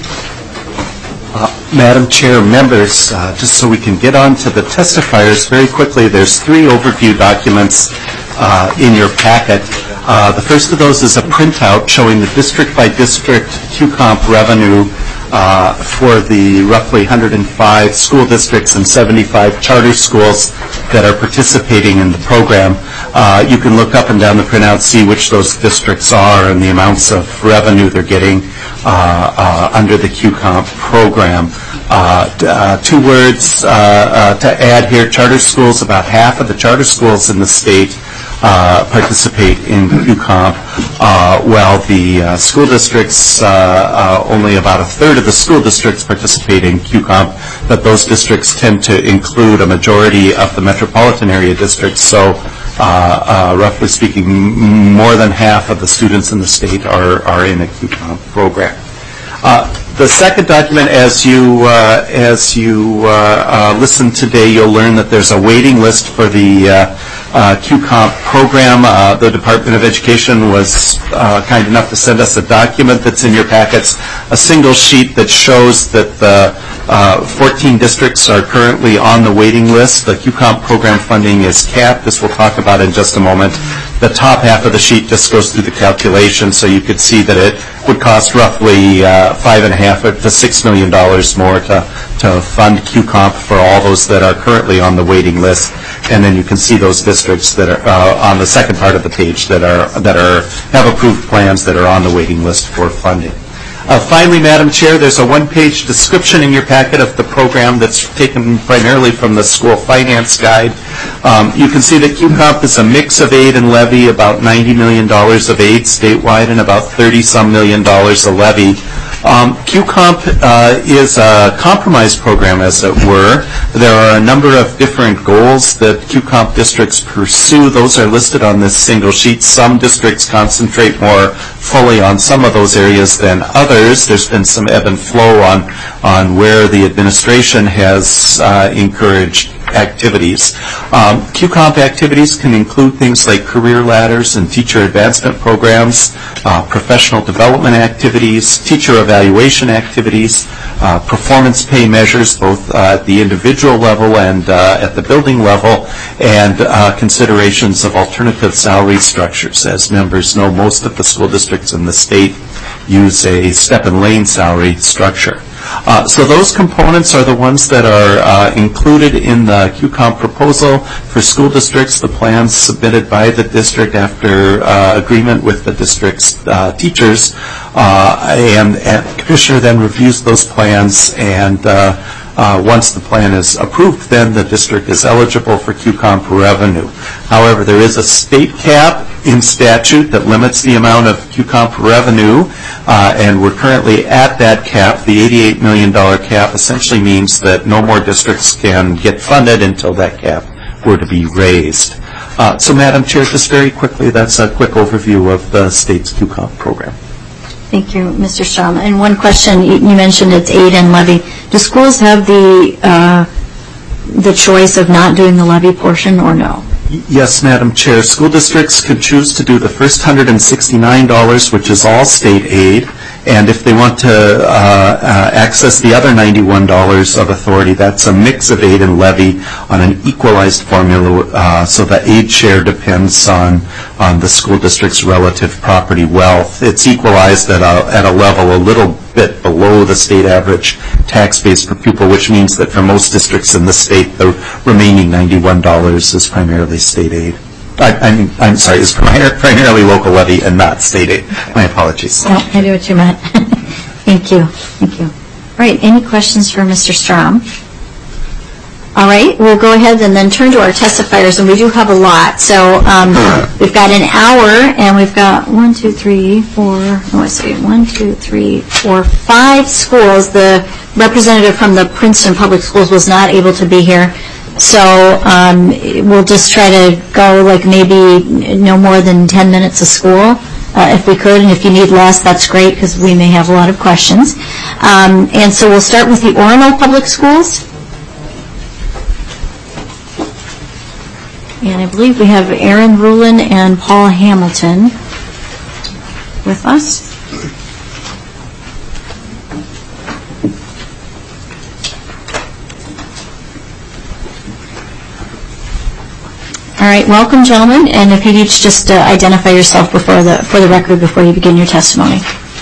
Uh, Madam Chair, members, uh, just so we can get on to the testifiers very quickly, there's three overview documents uh, in your packet. Uh, the first of those is a printout showing the district-by-district Q COMP revenue uh, for the roughly one hundred five school districts and seventy-five charter schools that are participating in the program. Uh, you can look up and down the printout, see which those districts are and the amounts of revenue they're getting uh, uh, under the Q COMP program. Uh, uh, two words uh, uh, to add here, charter schools, about half of the charter schools in the state Uh, participate in Q COMP, uh, while the uh, school districts, uh, uh, only about a third of the school districts participate in Q COMP, but those districts tend to include a majority of the metropolitan area districts, so uh, uh, roughly speaking, m- more than half of the students in the state are, are in a Q COMP program. Uh, the second document, as you uh, as you uh, uh, listen today, you'll learn that there's a waiting list for the uh, uh, Q COMP program. Uh, the Department of Education was uh, kind enough to send us a document that's in your packets, a single sheet that shows that the uh, fourteen districts are currently on the waiting list. The Q COMP program funding is capped. This we'll talk about in just a moment. The top half of the sheet just goes through the calculation, so you could see that it would cost roughly uh, five and a half to six million dollars more to to fund Q COMP for all those that are currently on the waiting list, and then you can see those districts that are uh, on the second part of the page that are that are have approved plans that are on the waiting list for funding. Uh, finally, Madam Chair, there's a one-page description in your packet of the program that's taken primarily from the school finance guide. Um, you can see that Q COMP is a mix of aid and levy, about ninety million dollars of aid statewide and about thirty-some million dollars of levy. Um, Q COMP uh, is a compromise program, as it were. There are a number of different goals that Q COMP districts pursue. Those are listed on this single sheet. Some districts concentrate more fully on some of those areas than others. There's been some ebb and flow on, on where the administration has uh, encouraged activities. Um, Q COMP activities can include things like career ladders and teacher advancement programs, uh, professional development activities, teacher evaluation activities, uh, performance pay measures both uh, at the individual level and uh, at the building level, and uh, considerations of alternative salary structures. As members know, most of the school districts in the state use a step and lane salary structure. Uh, so those components are the ones that are uh, included in the Q COMP proposal for school districts, the plans submitted by the district after uh, agreement with the district's uh, teachers, uh, and, and the commissioner then reviews those plans, and uh, Uh, once the plan is approved, then the district is eligible for Q COMP revenue. However, there is a state cap in statute that limits the amount of Q COMP revenue, uh, and we're currently at that cap. The eighty-eight million dollars cap essentially means that no more districts can get funded until that cap were to be raised. Uh, so, Madam Chair, just very quickly, that's a quick overview of the state's Q COMP program. Thank you, Mister Strom. And one question, you mentioned it's aid and levy. Do schools have the uh, the choice of not doing the levy portion or no? Yes, Madam Chair. School districts could choose to do the first one hundred sixty-nine dollars, which is all state aid, and if they want to uh, uh, access the other ninety-one dollars of authority, that's a mix of aid and levy on an equalized formula, uh, so the aid share depends on, on the school district's relative property wealth. It's equalized at a, at a level a little bit below the state average tax base per pupil, which means that for most districts in the state, the remaining ninety-one dollars is primarily state aid. I, I'm, I'm sorry, it's primarily local levy and not state aid. My apologies. No, I knew what you meant. Thank you. Thank you. All right, any questions for Mister Strom? All right, we'll go ahead and then turn to our testifiers, and we do have a lot. So um, we've got an hour, and we've got one, two, three, four, oh, I see, one, two, three, four, five schools. The representative from the Princeton Public Schools was not able to be here. So um, we'll just try to go like maybe no more than ten minutes a school. Uh, if we could, and if you need less, that's great, because we may have a lot of questions. Um, and so we'll start with the Orono Public Schools. And I believe we have Aaron Rulin and Paul Hamilton with us. All right, welcome, gentlemen, and if you'd each just uh, identify yourself before the for the record before you begin your testimony.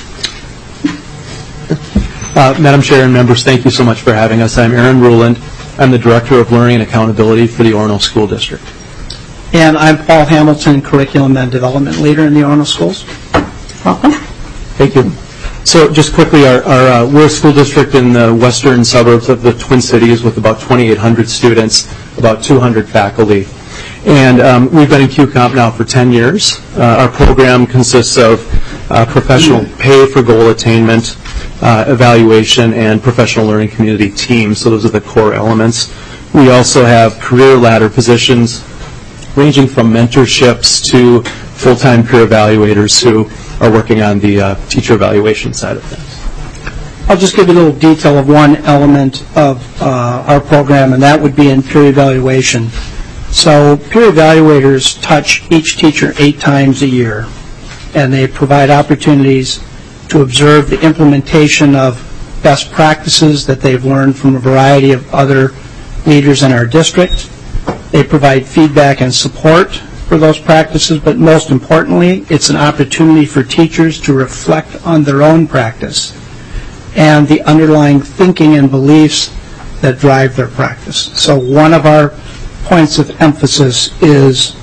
Uh, Madam Chair and members, thank you so much for having us. I'm Aaron Ruland. I'm the Director of Learning and Accountability for the Orono School District. And I'm Paul Hamilton, Curriculum and Development Leader in the Orono Schools. Welcome. Thank you. So just quickly, our, our, uh, we're a school district in the western suburbs of the Twin Cities with about twenty-eight hundred students, about two hundred faculty. And um, we've been in Q COMP now for ten years. Uh, our program consists of uh, professional pay for goal attainment, uh, evaluation, and professional learning community teams. So those are the core elements. We also have career ladder positions ranging from mentorships to full-time peer evaluators who are working on the uh, teacher evaluation side of things. I'll just give you a little detail of one element of uh, our program, and that would be in peer evaluation. So peer evaluators touch each teacher eight times a year, and they provide opportunities to observe the implementation of best practices that they've learned from a variety of other leaders in our district. They provide feedback and support for those practices, but most importantly, it's an opportunity for teachers to reflect on their own practice and the underlying thinking and beliefs that drive their practice. So one of our points of emphasis is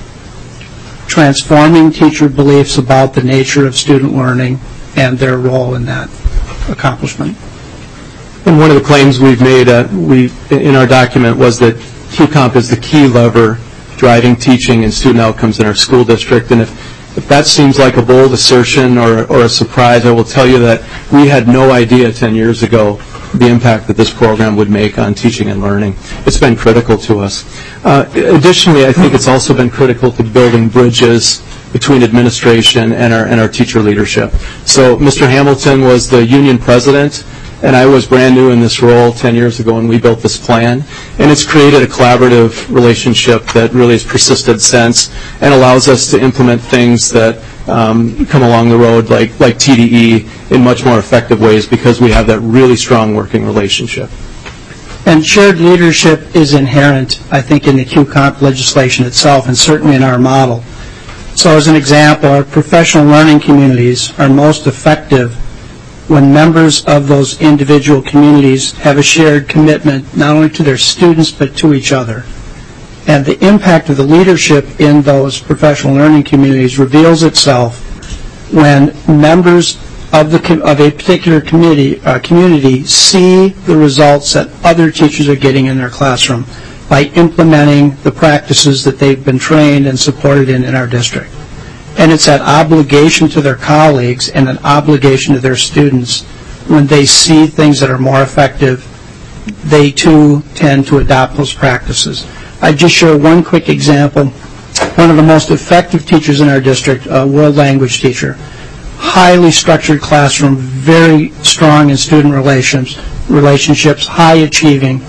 transforming teacher beliefs about the nature of student learning and their role in that accomplishment. And one of the claims we've made uh, we, in our document was that Q COMP is the key lever driving teaching and student outcomes in our school district. And if, if that seems like a bold assertion or, or a surprise, I will tell you that we had no idea ten years ago the impact that this program would make on teaching and learning. It's been critical to us. Uh, additionally, I think it's also been critical to building bridges between administration and our, and our teacher leadership. So Mister Hamilton was the union president, and I was brand new in this role ten years ago when we built this plan. And it's created a collaborative relationship that really has persisted since and allows us to implement things that um, come along the road like, like T D E in much more effective ways because we have that really strong working relationship. And shared leadership is inherent, I think, in the Q COMP legislation itself and certainly in our model. So as an example, our professional learning communities are most effective when members of those individual communities have a shared commitment not only to their students but to each other. And the impact of the leadership in those professional learning communities reveals itself when members of, the, of a particular committee, uh, community see the results that other teachers are getting in their classroom by implementing the practices that they've been trained and supported in in our district. And it's that obligation to their colleagues and an obligation to their students when they see things that are more effective, they too tend to adopt those practices. I just share one quick example. One of the most effective teachers in our district, a world language teacher, highly structured classroom, very strong in student relations, relationships, high achieving.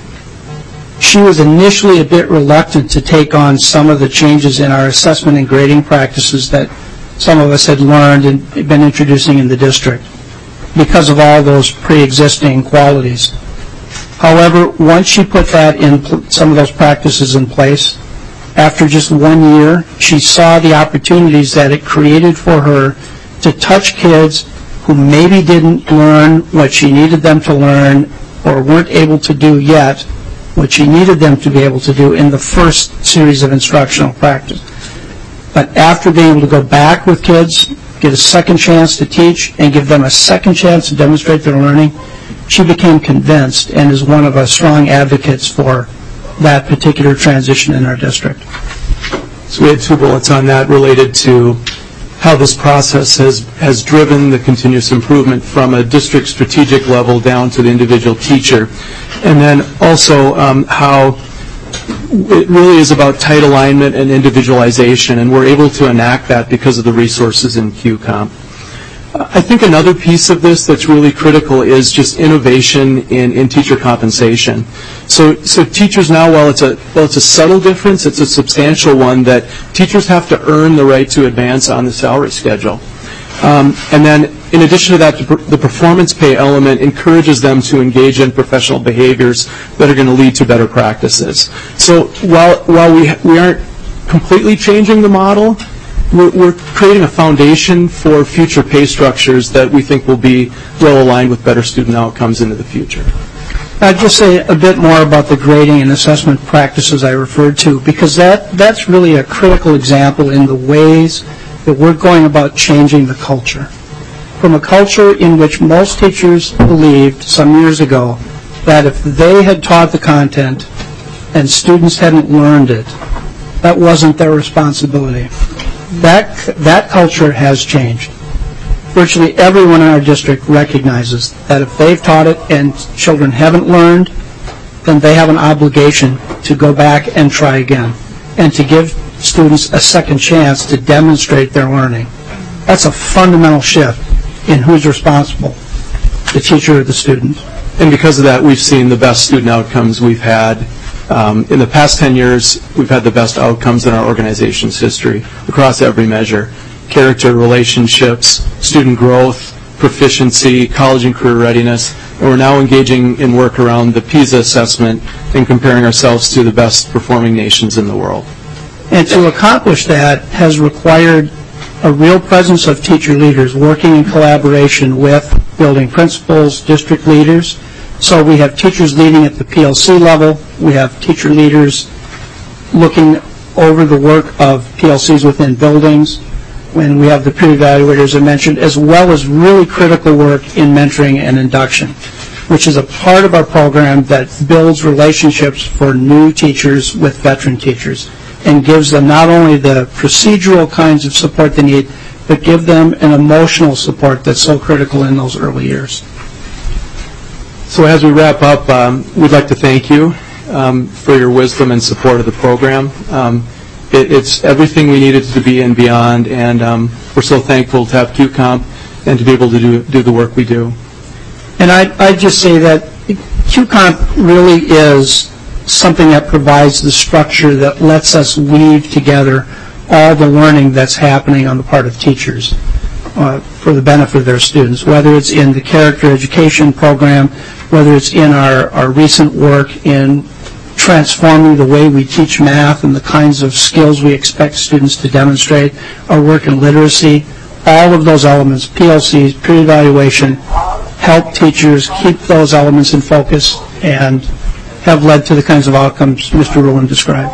She was initially a bit reluctant to take on some of the changes in our assessment and grading practices that some of us had learned and been introducing in the district because of all those pre-existing qualities. However, once she put that in, some of those practices in place, after just one year, she saw the opportunities that it created for her to touch kids who maybe didn't learn what she needed them to learn or weren't able to do yet what she needed them to be able to do in the first series of instructional practice. But after being able to go back with kids, get a second chance to teach, and give them a second chance to demonstrate their learning, she became convinced and is one of our strong advocates for that particular transition in our district. So we had two bullets on that related to how this process has, has driven the continuous improvement from a district strategic level down to the individual teacher. And then also um, how it really is about tight alignment and individualization, and we're able to enact that because of the resources in Q COMP. I think another piece of this that's really critical is just innovation in, in teacher compensation. So, so teachers now, while it's a while it's a subtle difference, it's a substantial one that teachers have to earn the right to advance on the salary schedule. Um, and then, in addition to that, the performance pay element encourages them to engage in professional behaviors that are going to lead to better practices. So, while while we we aren't completely changing the model, We're, we're creating a foundation for future pay structures that we think will be well aligned with better student outcomes into the future. I'd just say a bit more about the grading and assessment practices I referred to, because that, that's really a critical example in the ways that we're going about changing the culture. From a culture in which most teachers believed some years ago that if they had taught the content and students hadn't learned it, that wasn't their responsibility. That, that culture has changed. Virtually everyone in our district recognizes that if they've taught it and children haven't learned, then they have an obligation to go back and try again and to give students a second chance to demonstrate their learning. That's a fundamental shift in who's responsible, the teacher or the student. And because of that, we've seen the best student outcomes we've had. Um, in the past ten years, we've had the best outcomes in our organization's history across every measure: character, relationships, student growth, proficiency, college and career readiness. And we're now engaging in work around the PISA assessment and comparing ourselves to the best performing nations in the world. And to accomplish that has required a real presence of teacher leaders working in collaboration with building principals, district leaders. So we have teachers leading at the P L C level. We have teacher leaders looking over the work of P L Cs within buildings. When we have the peer evaluators I mentioned, as well as really critical work in mentoring and induction, which is a part of our program that builds relationships for new teachers with veteran teachers and gives them not only the procedural kinds of support they need, but give them an emotional support that's so critical in those early years. So as we wrap up, um, we'd like to thank you um, for your wisdom and support of the program. Um, it, it's everything we needed to be and beyond, and um, we're so thankful to have Q COMP and to be able to do, do the work we do. And I'd, I'd just say that Q COMP really is something that provides the structure that lets us weave together all the learning that's happening on the part of teachers uh, for the benefit of their students, whether it's in the character education program, whether it's in our, our recent work in transforming the way we teach math and the kinds of skills we expect students to demonstrate, our work in literacy, all of those elements, P L Cs, peer evaluation, help teachers keep those elements in focus and have led to the kinds of outcomes Mister Rowland described.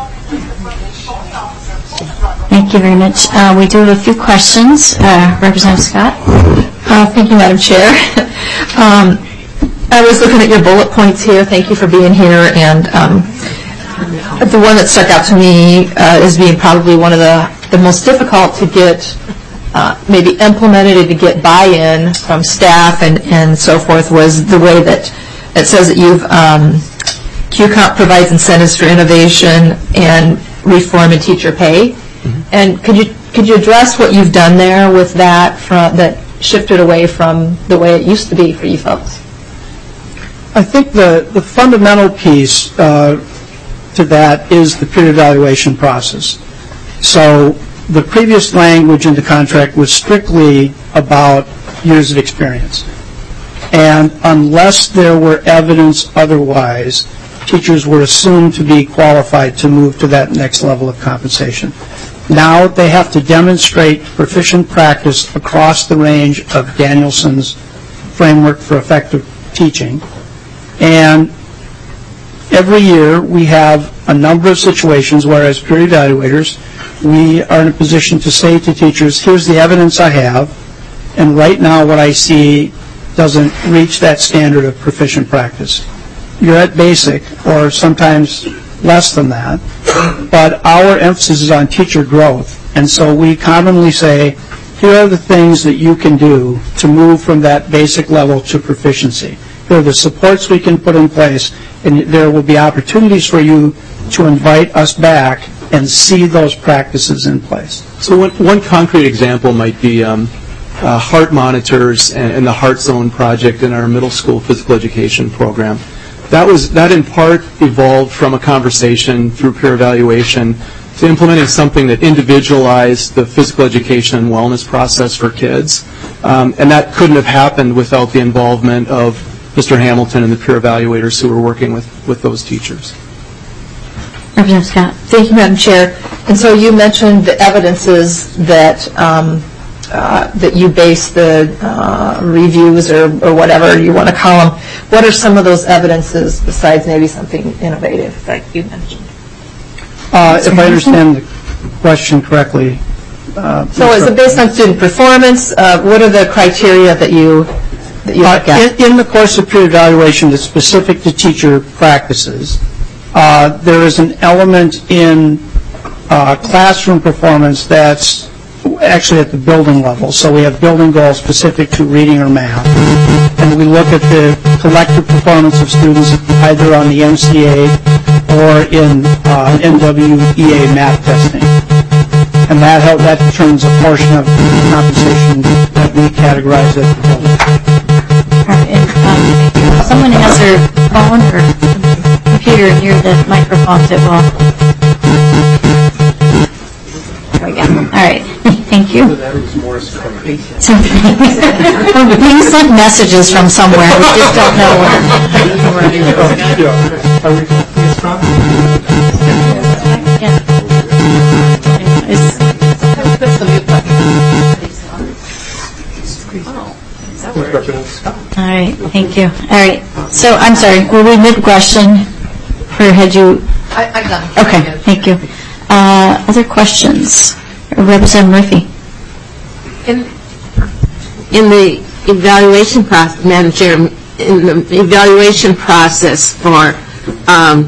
Thank you very much. Uh, we do have a few questions. Uh, Representative Scott. Uh, thank you, Madam Chair. um, I was looking at your bullet points here. Thank you for being here. And um, the one that stuck out to me uh, as being probably one of the, the most difficult to get uh, maybe implemented and to get buy-in from staff and, and so forth was the way that it says that you've um, Q COMP provides incentives for innovation and reform in teacher pay. Mm-hmm. And could you could you address what you've done there with that from, that shifted away from the way it used to be for you folks? I think the, the fundamental piece uh, to that is the peer evaluation process. So the previous language in the contract was strictly about years of experience. And unless there were evidence otherwise, teachers were assumed to be qualified to move to that next level of compensation. Now they have to demonstrate proficient practice across the range of Danielson's framework for effective teaching. And every year we have a number of situations where, as peer evaluators, we are in a position to say to teachers, here's the evidence I have, and right now what I see doesn't reach that standard of proficient practice. You're at basic, or sometimes less than that, but our emphasis is on teacher growth, and so we commonly say, here are the things that you can do to move from that basic level to proficiency. Here are the supports we can put in place, and there will be opportunities for you to invite us back and see those practices in place. So one, one concrete example might be um, uh, heart monitors and, and the Heart Zone project in our middle school physical education program. That was that in part evolved from a conversation through peer evaluation to implementing something that individualized the physical education and wellness process for kids. Um, and that couldn't have happened without the involvement of Mister Hamilton and the peer evaluators who were working with, with those teachers. Representative Scott. Thank you, Madam Chair. And so you mentioned the evidences that um, uh, that you base the uh, reviews or, or whatever you want to call them. What are some of those evidences besides maybe something innovative that you mentioned? Uh, if I understand the question correctly. Uh, so is it based on student performance? Uh, what are the criteria that you that you look uh, at? in, in the course of peer evaluation that's specific to teacher practices, uh, there is an element in uh, classroom performance that's actually at the building level. So we have building goals specific to reading or math. And we look at the collective performance of students either on the M C A or in uh, N W E A math testing. And that help, that determines a portion of the compensation that we categorize as the building. And, um, someone has their phone or computer near the microphones that will. There we go. All right. Thank you. So, we're being sent messages from somewhere. We just don't know All right, thank you. All right, so I'm sorry, were we mid-question, or had you? I, I'm done. Okay, thank you. Uh, other questions? Representative Murphy. In, in the evaluation process, Madam Chair, in the evaluation process for um,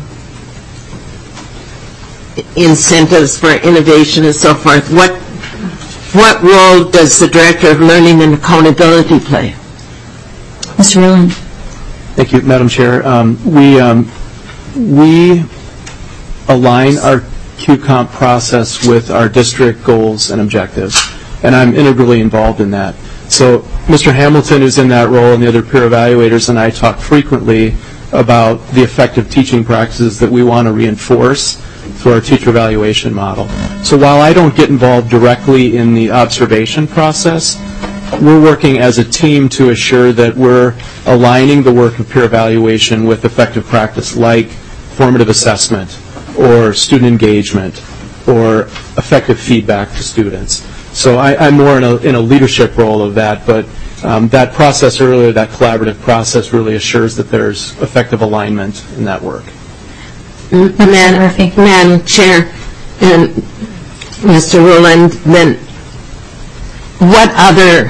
incentives for innovation and so forth, what what role does the Director of Learning and Accountability play? Mister Rowland. Thank you, Madam Chair. Um, we um, we align our Q COMP process with our district goals and objectives, and I'm integrally involved in that. So Mister Hamilton, who's in that role, and the other peer evaluators and I talk frequently about the effective teaching practices that we want to reinforce through our teacher evaluation model. So while I don't get involved directly in the observation process, we're working as a team to assure that we're aligning the work of peer evaluation with effective practice like formative assessment or student engagement or effective feedback to students. So I, I'm more in a, in a leadership role of that, but um, that process earlier, that collaborative process really assures that there's effective alignment in that work. Madam, Madam Chair and Mister Rowland, then what other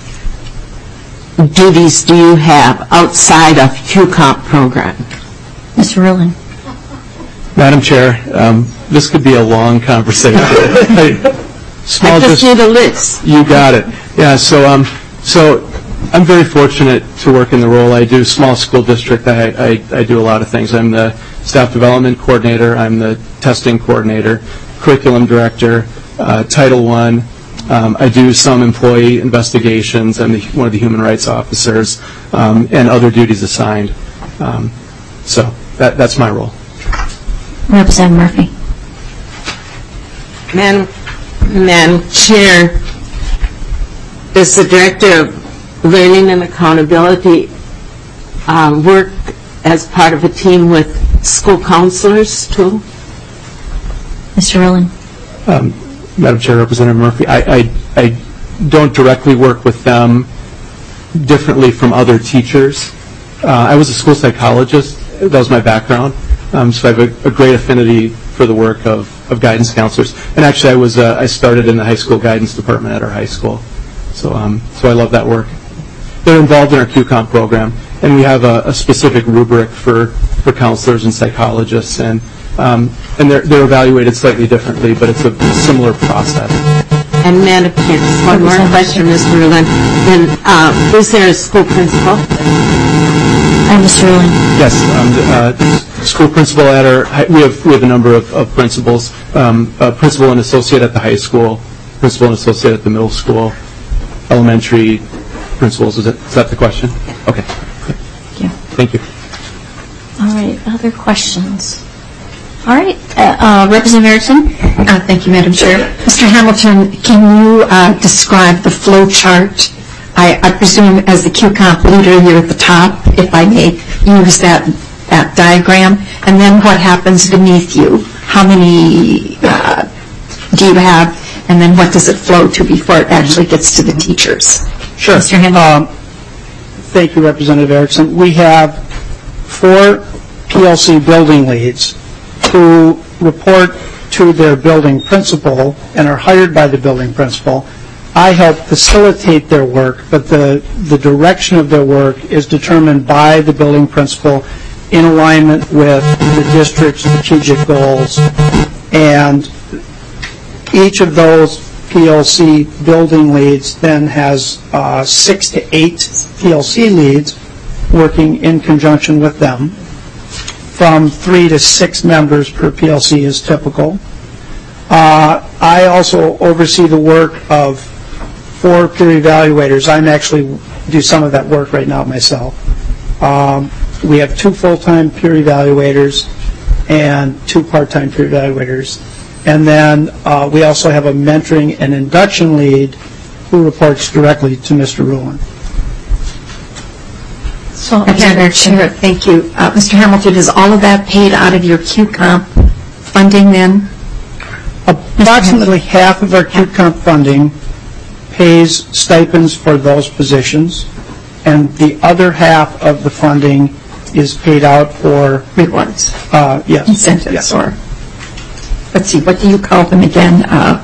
duties do you have outside of Q COMP program? Mister Rowland. Madam Chair, um, this could be a long conversation. Small I just need a list. You got it. Yeah, so um, so I'm very fortunate to work in the role I do. Small school district, I, I, I do a lot of things. I'm the staff development coordinator. I'm the testing coordinator, curriculum director, uh, Title One. Um, I do some employee investigations. I'm the, one of the human rights officers, um, and other duties assigned. Um, so that, that's my role. Representative Murphy. Madam, Madam Chair, does the Director of Learning and Accountability uh, work as part of a team with school counselors too? Mister Rowland. Um, Madam Chair, Representative Murphy, I, I, I don't directly work with them differently from other teachers. Uh, I was a school psychologist. That was my background. Um, so I have a, a great affinity for the work of, of guidance counselors. And actually, I was uh, I started in the high school guidance department at our high school. So um, so I love that work. They're involved in our Q COMP program, and we have a, a specific rubric for, for counselors and psychologists, and um, and they're they're evaluated slightly differently, but it's a similar process. And Madam Chair, just one more question, Mister Rowland. And uh, is there a school principal? I'm Mister Rowland. Yes, um, uh, school principal at our, hi- we have we have a number of, of principals, um, uh, principal and associate at the high school, principal and associate at the middle school, elementary principals. Is, it, is that the question? Okay. Yeah. Thank you. All right, other questions? All right, uh, uh, Representative Erickson? Uh, Thank you, Madam Chair. Mister Hamilton, can you uh, describe the flow chart? I, I presume as the Q COMP leader, you're at the top, if I may use that, that diagram. And then what happens beneath you? How many uh, do you have? And then what does it flow to before it actually gets to the teachers? Sure. Mister Hamilton? Um, thank you, Representative Erickson. We have four P L C building leads who report to their building principal and are hired by the building principal. I help facilitate their work, but the, the direction of their work is determined by the building principal in alignment with the district's strategic goals. And each of those P L C building leads then has uh, six to eight P L C leads working in conjunction with them. From three to six members per P L C is typical. Uh, I also oversee the work of four peer evaluators. I'm actually do some of that work right now myself. Um, we have two full-time peer evaluators and two part-time peer evaluators. And then uh, we also have a mentoring and induction lead who reports directly to Mister Rulin. So, Madam Chair, thank you. Uh, Mister Hamilton, is all of that paid out of your Q COMP funding then? Approximately half of our Q COMP funding pays stipends for those positions, and the other half of the funding is paid out for rewards. Uh, yes. Incentives, yes. Or let's see, what do you call them again? Uh,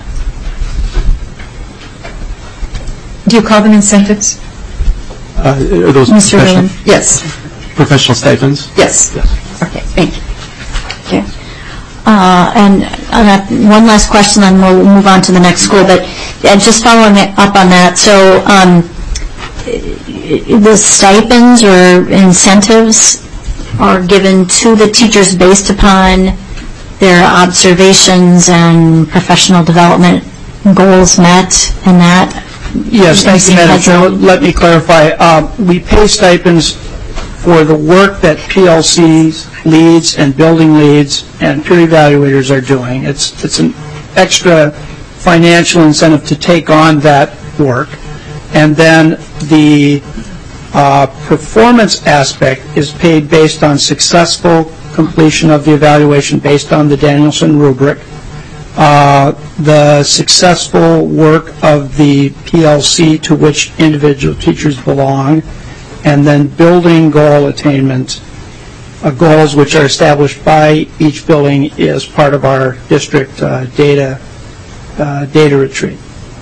do you call them incentives? Uh, are those Mister professional? Rowland? Yes. Professional stipends? Yes. Yes. Okay, thank you. Okay. Uh, and uh, one last question, then we'll move on to the next school. But uh, just following up on that, so um, the stipends or incentives are given to the teachers based upon their observations and professional development goals met, and that. Yes, thank you, Madam Chair. Let me clarify. Uh, we pay stipends for the work that P L Cs, leads, and building leads, and peer evaluators are doing. It's, it's an extra financial incentive to take on that work. And then the uh, performance aspect is paid based on successful completion of the evaluation based on the Danielson rubric. Uh, the successful work of the P L C to which individual teachers belong, and then building goal attainment, uh, goals which are established by each building is part of our district uh, data uh, data retreat.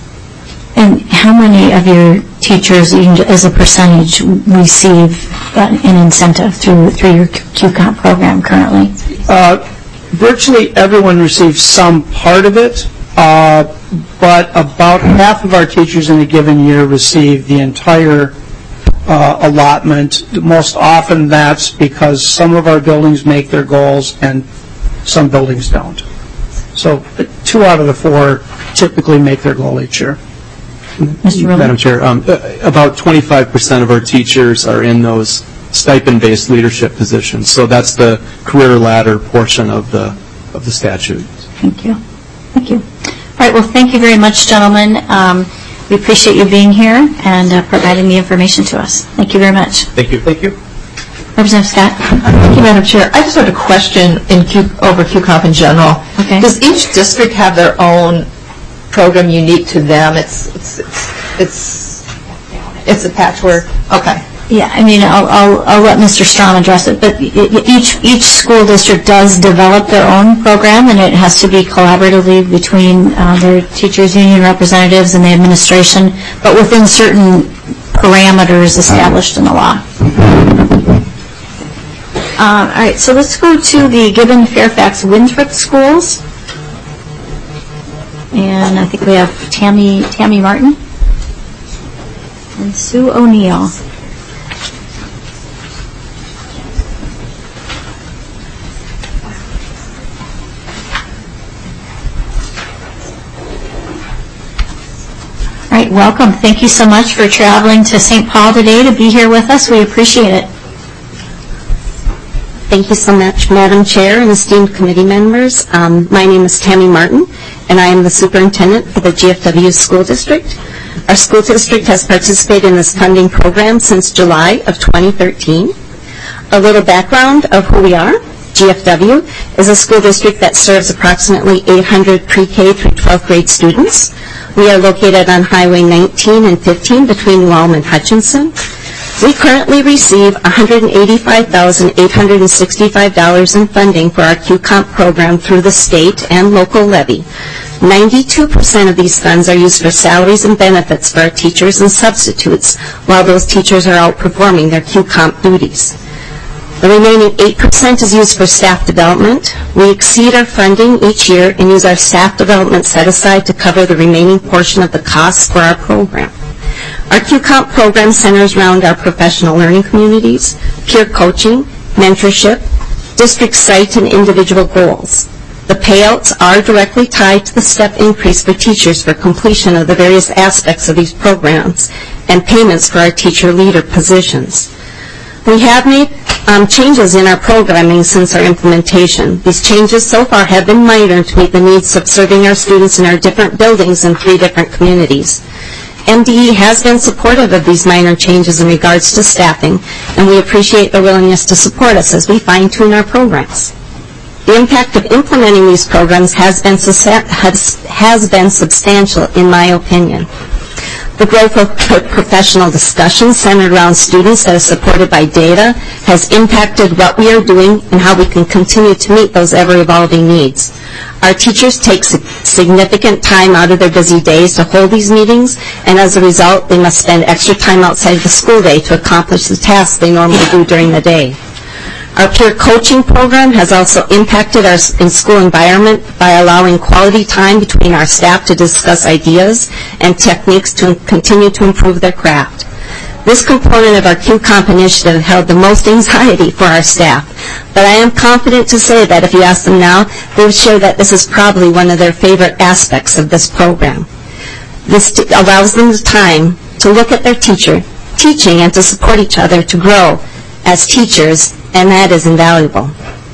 And how many of your teachers, even as a percentage, receive uh, an incentive through through your Q COMP program currently? Uh, Virtually everyone receives some part of it, uh, but about half of our teachers in a given year receive the entire uh, allotment. Most often that's because some of our buildings make their goals and some buildings don't. So two out of the four typically make their goal each year. Mister Rowland? Madam Chair, um, about twenty-five percent of our teachers are in those stipend-based leadership positions. So that's the career ladder portion of the of the statute. Thank you. Thank you. All right. Well, thank you very much, gentlemen. Um, we appreciate you being here and uh, providing the information to us. Thank you very much. Thank you. Thank you. Representative Scott. Thank you, Madam Chair. I just have a question in Q, over Q COMP in general. Okay. Does each district have their own program unique to them? It's it's it's it's, it's a patchwork. Okay. Yeah, I mean, I'll, I'll, I'll let Mister Strom address it, but each each school district does develop their own program, and it has to be collaboratively between uh, their teachers' union representatives and the administration, but within certain parameters established in the law. Uh, all right, so let's go to the Gibbon, Fairfax, Winthrop schools, and I think we have Tammy Tammy Martin and Sue O'Neill. right, welcome. Thank you so much for traveling to Saint Paul today to be here with us. We appreciate it. Thank you so much, Madam Chair and esteemed committee members. Um, my name is Tammy Martin, and I am the superintendent for the G F W School District. Our school district has participated in this funding program since July of twenty thirteen. A little background of who we are. G F W is a school district that serves approximately eight hundred pre-K through twelfth grade students. We are located on Highway nineteen and fifteen between Walm and Hutchinson. We currently receive one hundred eighty-five thousand eight hundred sixty-five dollars in funding for our Q COMP program through the state and local levy. ninety-two percent of these funds are used for salaries and benefits for our teachers and substitutes, while those teachers are out performing their Q COMP duties. The remaining eight percent is used for staff development. We exceed our funding each year and use our staff development set aside to cover the remaining portion of the costs for our program. Our Q COMP program centers around our professional learning communities, peer coaching, mentorship, district site and individual goals. The payouts are directly tied to the step increase for teachers for completion of the various aspects of these programs and payments for our teacher leader positions. We have made um, changes in our programming since our implementation. These changes so far have been minor to meet the needs of serving our students in our different buildings in three different communities. M D E has been supportive of these minor changes in regards to staffing, and we appreciate their willingness to support us as we fine-tune our programs. The impact of implementing these programs has been, has, has been substantial, in my opinion. The growth of professional discussions centered around students that is supported by data has impacted what we are doing and how we can continue to meet those ever-evolving needs. Our teachers take significant time out of their busy days to hold these meetings, and as a result, they must spend extra time outside of the school day to accomplish the tasks they normally do during the day. Our peer coaching program has also impacted our in-school environment by allowing quality time between our staff to discuss ideas and techniques to continue to improve their craft. This component of our Q COMP initiative held the most anxiety for our staff, but I am confident to say that if you ask them now, they would share that this is probably one of their favorite aspects of this program. This t- allows them the time to look at their teacher, teaching, and to support each other to grow as teachers, and that is invaluable.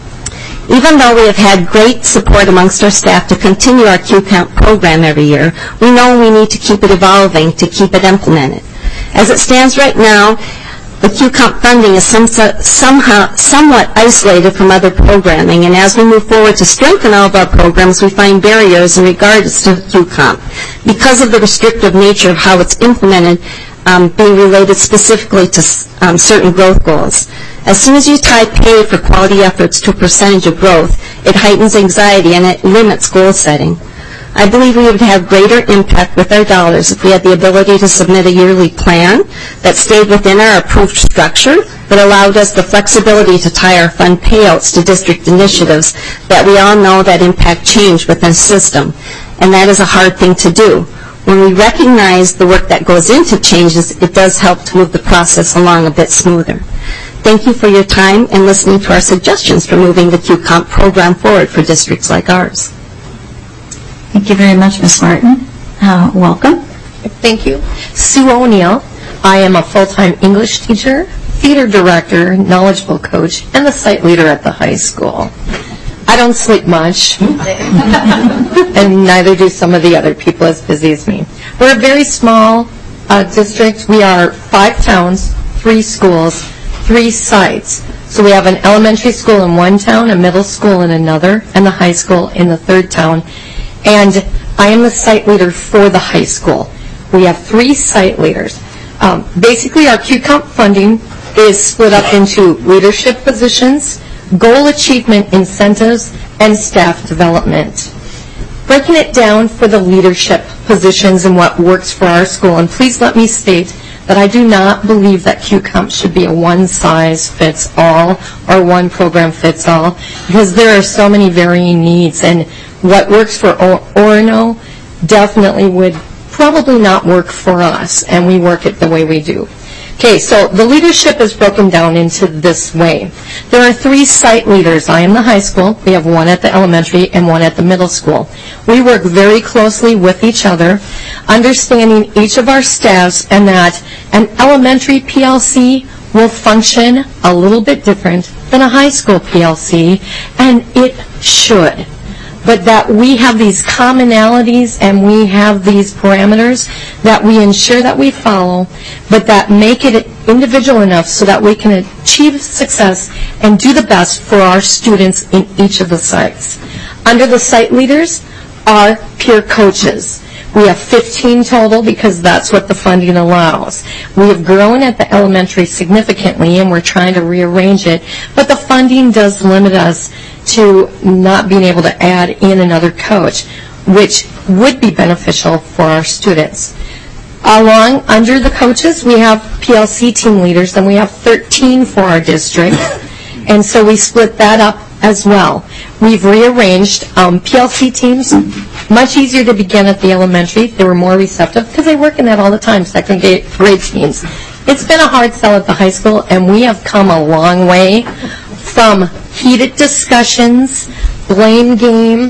Even though we have had great support amongst our staff to continue our Q COMP program every year, we know we need to keep it evolving to keep it implemented. As it stands right now, the Q COMP funding is some, somehow, somewhat isolated from other programming, and as we move forward to strengthen all of our programs, we find barriers in regards to Q COMP because of the restrictive nature of how it's implemented, um, being related specifically to um, certain growth goals. As soon as you tie pay for quality efforts to a percentage of growth, it heightens anxiety and it limits goal setting. I believe we would have greater impact with our dollars if we had the ability to submit a yearly plan that stayed within our approved structure but allowed us the flexibility to tie our fund payouts to district initiatives that we all know that impact change within the system, and that is a hard thing to do. When we recognize the work that goes into changes, it does help to move the process along a bit smoother. Thank you for your time and listening to our suggestions for moving the Q COMP program forward for districts like ours. Thank you very much, Miz Martin. Uh, welcome. Thank you. Sue O'Neill. I am a full-time English teacher, theater director, knowledgeable coach, and the site leader at the high school. I don't sleep much, and neither do some of the other people as busy as me. We're a very small uh, district. We are five towns, three schools, three sites. So we have an elementary school in one town, a middle school in another, and the high school in the third town. And I am the site leader for the high school. We have three site leaders. Um, basically, our Q COMP funding is split up into leadership positions, goal achievement incentives, and staff development. Breaking it down for the leadership positions and what works for our school, and please let me state that I do not believe that Q COMP should be a one-size-fits-all or one program fits all, because there are so many varying needs, and what works for Orono definitely would probably not work for us, and we work it the way we do. Okay, so the leadership is broken down into this way. There are three site leaders. I am the high school. We have one at the elementary and one at the middle school. We work very closely with each other. understanding each of our staffs, and that an elementary P L C will function a little bit different than a high school P L C, and it should. But that we have these commonalities and we have these parameters that we ensure that we follow, but that make it individual enough so that we can achieve success and do the best for our students in each of the sites. Under the site leaders are peer coaches. We have fifteen total because that's what the funding allows. We have grown at the elementary significantly, and we're trying to rearrange it, but the funding does limit us to not being able to add in another coach, which would be beneficial for our students. Along, under the coaches, we have P L C team leaders, and we have thirteen for our district, and so we split that up as well. We've rearranged um, P L C teams, much easier to begin at the elementary. They were more receptive because they work in that all the time, second grade teams. It's been a hard sell at the high school, and we have come a long way from heated discussions, blame game,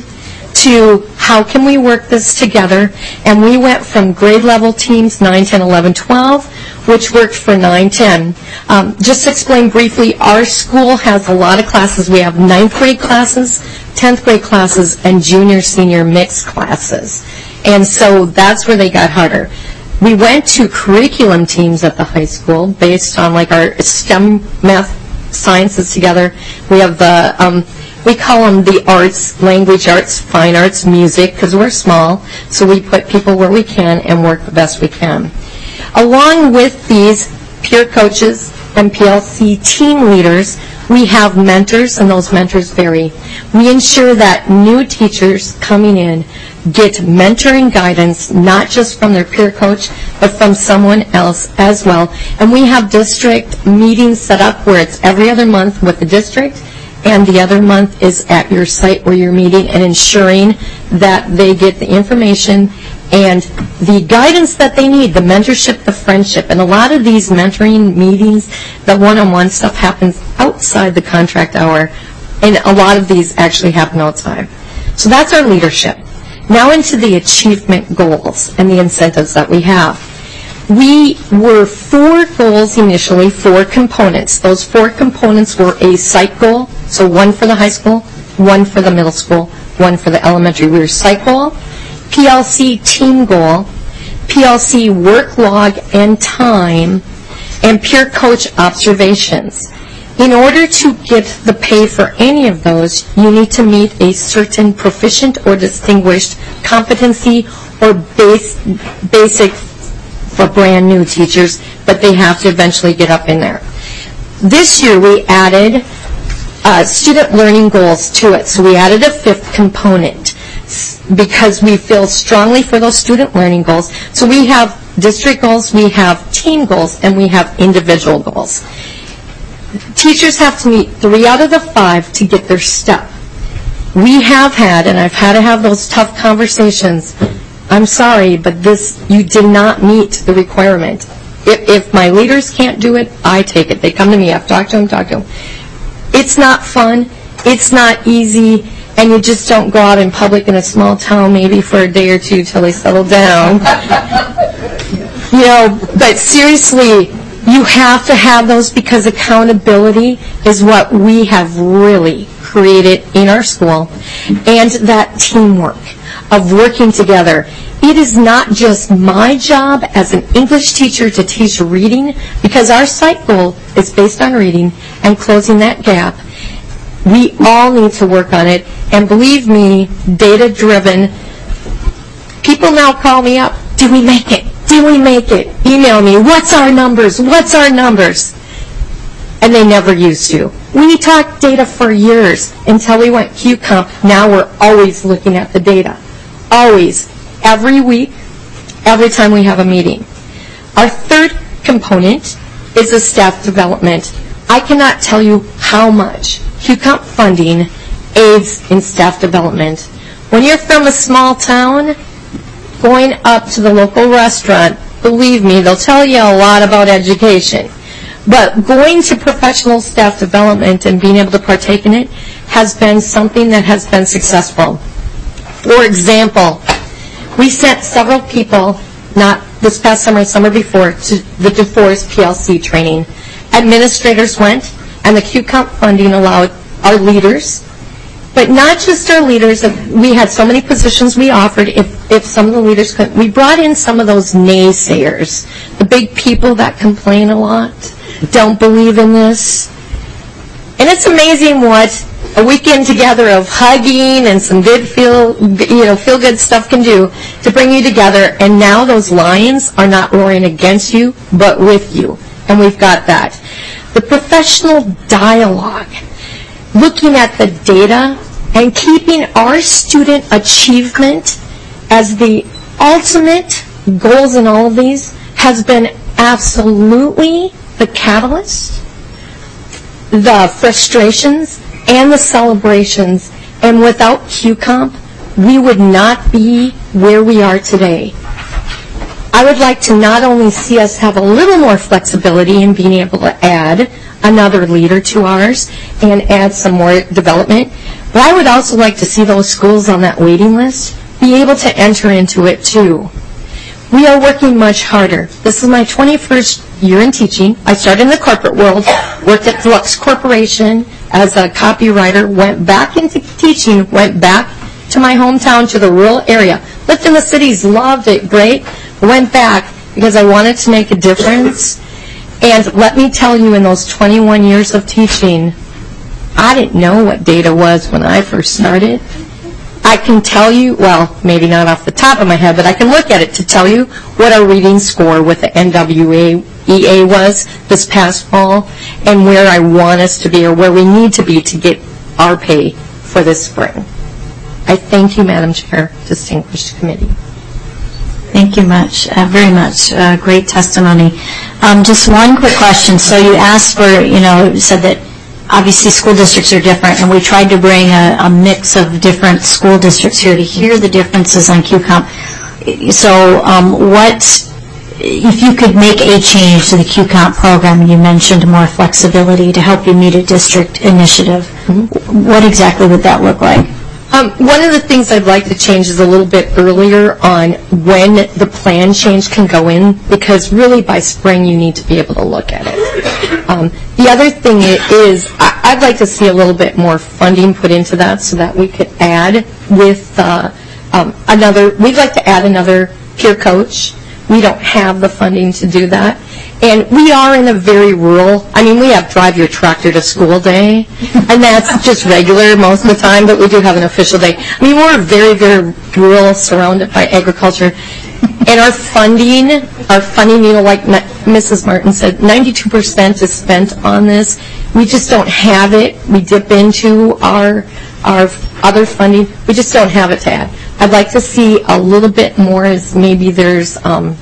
to how can we work this together. And we went from grade level teams, nine, ten, eleven, twelve, which worked for nine, ten. Um, just to explain briefly, our school has a lot of classes. We have ninth grade classes, tenth grade classes, and junior, senior mixed classes. And so that's where they got harder. We went to curriculum teams at the high school based on like our STEM math sciences together. We have the, um, we call them the arts, language arts, fine arts, music, because we're small, so we put people where we can and work the best we can. Along with these peer coaches and P L C team leaders, we have mentors, and those mentors vary. We ensure that new teachers coming in get mentoring guidance, not just from their peer coach, but from someone else as well. And we have district meetings set up where it's every other month with the district, and the other month is at your site where you're meeting and ensuring that they get the information and the guidance that they need, the mentorship, the friendship. And a lot of these mentoring meetings, the one-on-one stuff happens outside the contract hour, and a lot of these actually happen outside. So that's our leadership. Now into the achievement goals and the incentives that we have. We were four goals initially, four components. Those four components were a site goal, so one for the high school, one for the middle school, one for the elementary. We were site goal, P L C team goal, P L C work log and time, and peer coach observations. In order to get the pay for any of those, you need to meet a certain proficient or distinguished competency or base, basic for brand new teachers, but they have to eventually get up in there. This year we added uh, student learning goals to it, so we added a fifth component because we feel strongly for those student learning goals. So we have district goals, we have team goals, and we have individual goals. Teachers have to meet three out of the five to get their step. We have had, and I've had to have those tough conversations, I'm sorry, but this, you did not meet the requirement. If, if my leaders can't do it, I take it. They come to me, I've talked to them, talked to them. It's not fun, it's not easy, and you just don't go out in public in a small town maybe for a day or two till they settle down. You know, but seriously, you have to have those because accountability is what we have really created in our school, and that teamwork of working together. It is not just my job as an English teacher to teach reading, because our site goal is based on reading and closing that gap. We all need to work on it, and believe me, data-driven, people now call me up, do we make it? Do we make it? Email me, what's our numbers? What's our numbers? And they never used to. We talked data for years until we went Q Comp. Now we're always looking at the data. Always. Every week, every time we have a meeting. Our third component is the staff development. I cannot tell you how much Q Comp funding aids in staff development. When you're from a small town, going up to the local restaurant, believe me, they'll tell you a lot about education. But going to professional staff development and being able to partake in it has been something that has been successful. For example, we sent several people not this past summer, summer before, to the DeForest P L C training. Administrators went, and the Q COMP funding allowed our leaders, but not just our leaders. We had so many positions we offered. If, if some of the leaders couldn't, we brought in some of those naysayers, the big people that complain a lot, don't believe in this. And it's amazing what a weekend together of hugging and some good feel, you know, feel good stuff can do to bring you together. And now those lions are not roaring against you, but with you. And we've got that. The professional dialogue, looking at the data and keeping our student achievement as the ultimate goals in all of these has been absolutely the catalyst. The frustrations and the celebrations, and without Q COMP, we would not be where we are today. I would like to not only see us have a little more flexibility in being able to add another leader to ours and add some more development, but I would also like to see those schools on that waiting list be able to enter into it too. We are working much harder. This is my twenty-first year in teaching. I started in the corporate world, worked at Flux Corporation as a copywriter, went back into teaching, went back to my hometown, to the rural area. Lived in the cities, loved it, great. Went back because I wanted to make a difference. And let me tell you, in those twenty-one years of teaching, I didn't know what data was when I first started. I can tell you, well, maybe not off the top of my head, but I can look at it to tell you what our reading score with the N W E A was this past fall and where I want us to be or where we need to be to get our pay for this spring. I thank you, Madam Chair, distinguished committee. Thank you much, uh, very much. Uh, great testimony. Um, just one quick question. So you asked for, you know, said that obviously school districts are different, and we tried to bring a, a mix of different school districts here to hear the differences on Q COMP. So um, what, if you could make a change to the Q COMP program, and you mentioned more flexibility to help you meet a district initiative, mm-hmm. what exactly would that look like? Um, one of the things I'd like to change is a little bit earlier on when the plan change can go in, because really by spring you need to be able to look at it. Um, the other thing is I, I'd like to see a little bit more funding put into that so that we could add with uh, um, another, we'd like to add another peer coach. We don't have the funding to do that. And we are in a very rural, I mean, we have drive your tractor to school day, and that's just regular most of the time, but we do have an official day. I mean, we're very, very rural, surrounded by agriculture. And our funding, our funding, you know, like Missus Martin said, ninety-two percent is spent on this. We just don't have it. We dip into our, our other funding. We just don't have it to add. I'd like to see a little bit more, as maybe there's um,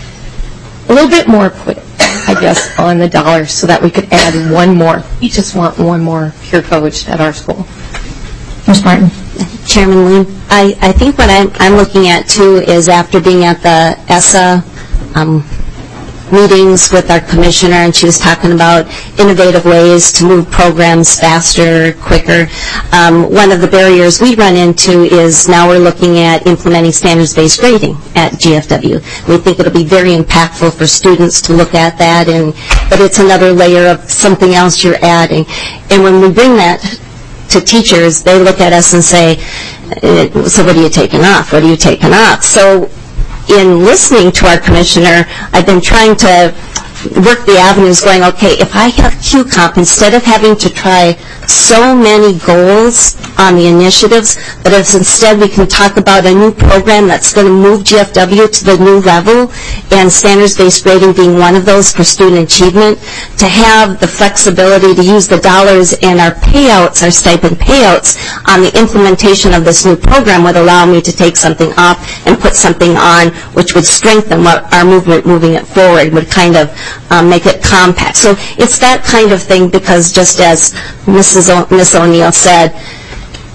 a little bit more put, I guess, on the dollar so that we could add one more. We just want one more peer coach at our school. Miz Martin. Chairman Loon, I, I think what I'm, I'm looking at, too, is after being at the E S A um, meetings with our commissioner, and she was talking about innovative ways to move programs faster, quicker. Um, one of the barriers we run into is now we're looking at implementing standards-based grading at G F W. We think it'll be very impactful for students to look at that, and but it's another layer of something else you're adding. And when we bring that to teachers, they look at us and say, so what are you taking off? What are you taking off? So in listening to our commissioner, I've been trying to work the avenues going, okay, if I have Q COMP, instead of having to try so many goals on the initiatives, but if instead we can talk about a new program that's going to move G F W to the new level, and standards-based grading being one of those for student achievement, to have the flexibility to use the dollars and our payouts, our stipend payouts, on the implementation of this new program would allow me to take something off and put something on, which would strengthen what our movement moving it forward, would kind of um, make it compact. So it's that kind of thing, because just as Missus O- Miz O'Neill said,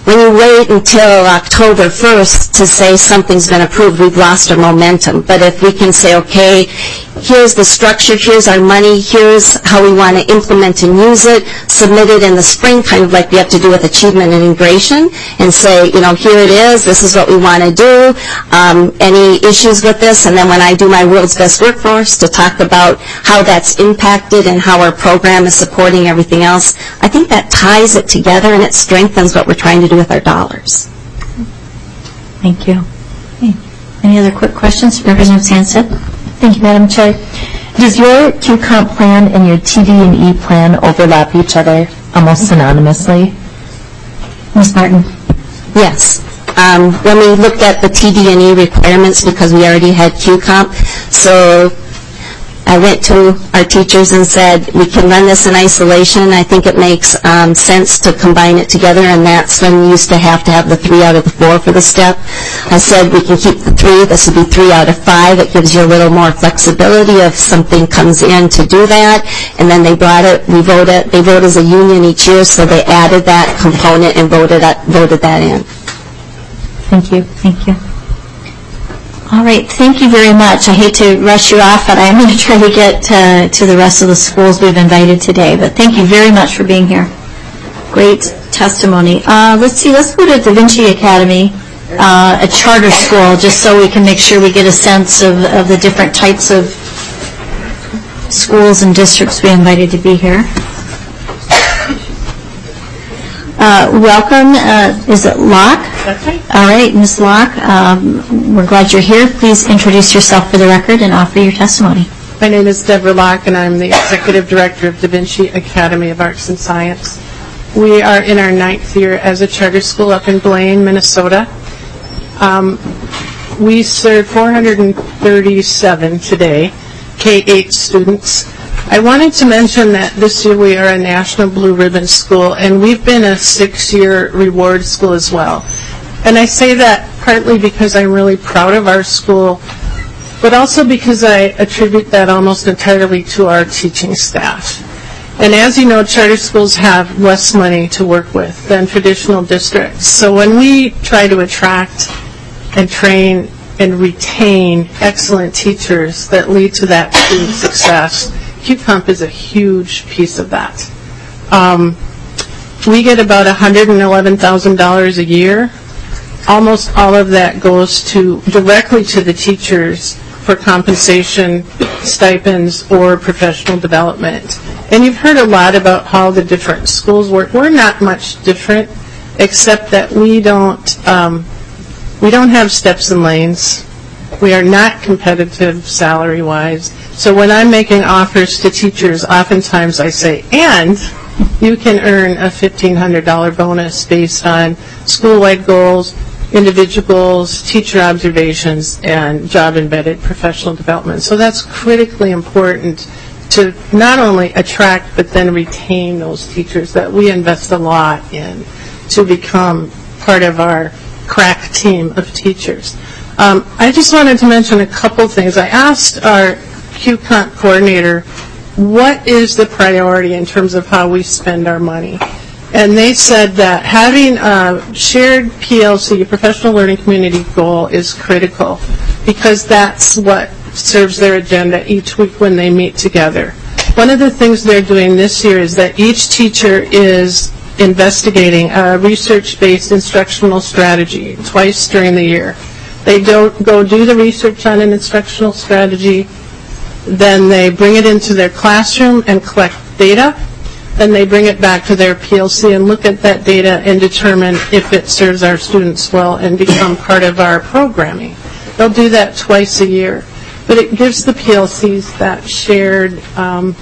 when you wait until October first to say something's been approved, we've lost our momentum. But if we can say, okay, here's the structure, here's our money, here's how we want to implement and use it, submit it in the spring, kind of like we have to do with achievement and integration, and say, you know, here it is, this is what we want to do, um, any issues with this, and then when I do my World's Best Workforce to talk about how that's impacted and how our program is supporting everything else, I think that ties it together and it strengthens what we're trying to do with our dollars. Thank you. Okay. Any other quick questions? Representative Sandsted? Thank you, Madam Chair. Does your Q COMP plan and your T D and E plan overlap each other almost synonymously? Miz Martin? Yes. Um, when we looked at the T D and E requirements, because we already had Q COMP, so I went to our teachers and said, we can run this in isolation. I think it makes um, sense to combine it together, and that's when we used to have to have the three out of the four for the step. I said, we can keep the three. This would be three out of five. It gives you a little more flexibility if something comes in to do that. And then they brought it, we voted, they vote as a union each year, so they added that component and voted that, voted that in. Thank you. Thank you. All right, thank you very much. I hate to rush you off, but I'm going to try to get to, to the rest of the schools we've invited today. But thank you very much for being here. Great testimony. Uh, let's see, let's go to Da Vinci Academy, uh, a charter school, just so we can make sure we get a sense of, of the different types of schools and districts we invited to be here. Uh, welcome. Uh, is it Locke? That's right. All right, Miz Locke, um, we're glad you're here. Please introduce yourself for the record and offer your testimony. My name is Deborah Locke, and I'm the Executive Director of Da Vinci Academy of Arts and Science. We are in our ninth year as a charter school up in Blaine, Minnesota. Um, we serve four hundred thirty-seven today, K eight students. I wanted to mention that this year we are a National Blue Ribbon School, and we've been a six-year reward school as well. And I say that partly because I'm really proud of our school, but also because I attribute that almost entirely to our teaching staff. And as you know, charter schools have less money to work with than traditional districts. So when we try to attract and train and retain excellent teachers that lead to that student success, Q COMP is a huge piece of that. Um, we get about one hundred eleven thousand dollars a year. Almost all of that goes to directly to the teachers for compensation, stipends, or professional development. And you've heard a lot about how the different schools work. We're not much different, except that we don't um, we don't have steps and lanes. We are not competitive salary-wise. So when I'm making offers to teachers, oftentimes I say, and you can earn a fifteen hundred dollars bonus based on school-wide goals, individual goals, teacher observations, and job-embedded professional development. So that's critically important to not only attract but then retain those teachers that we invest a lot in to become part of our crack team of teachers. Um, I just wanted to mention a couple things. I asked our Q COMP coordinator, what is the priority in terms of how we spend our money? And they said that having a shared P L C, a professional learning community goal, is critical because that's what serves their agenda each week when they meet together. One of the things they're doing this year is that each teacher is investigating a research-based instructional strategy twice during the year. They don't go do the research on an instructional strategy, then they bring it into their classroom and collect data, then they bring it back to their P L C and look at that data and determine if it serves our students well and become part of our programming. They'll do that twice a year, but it gives the P L Cs that shared um,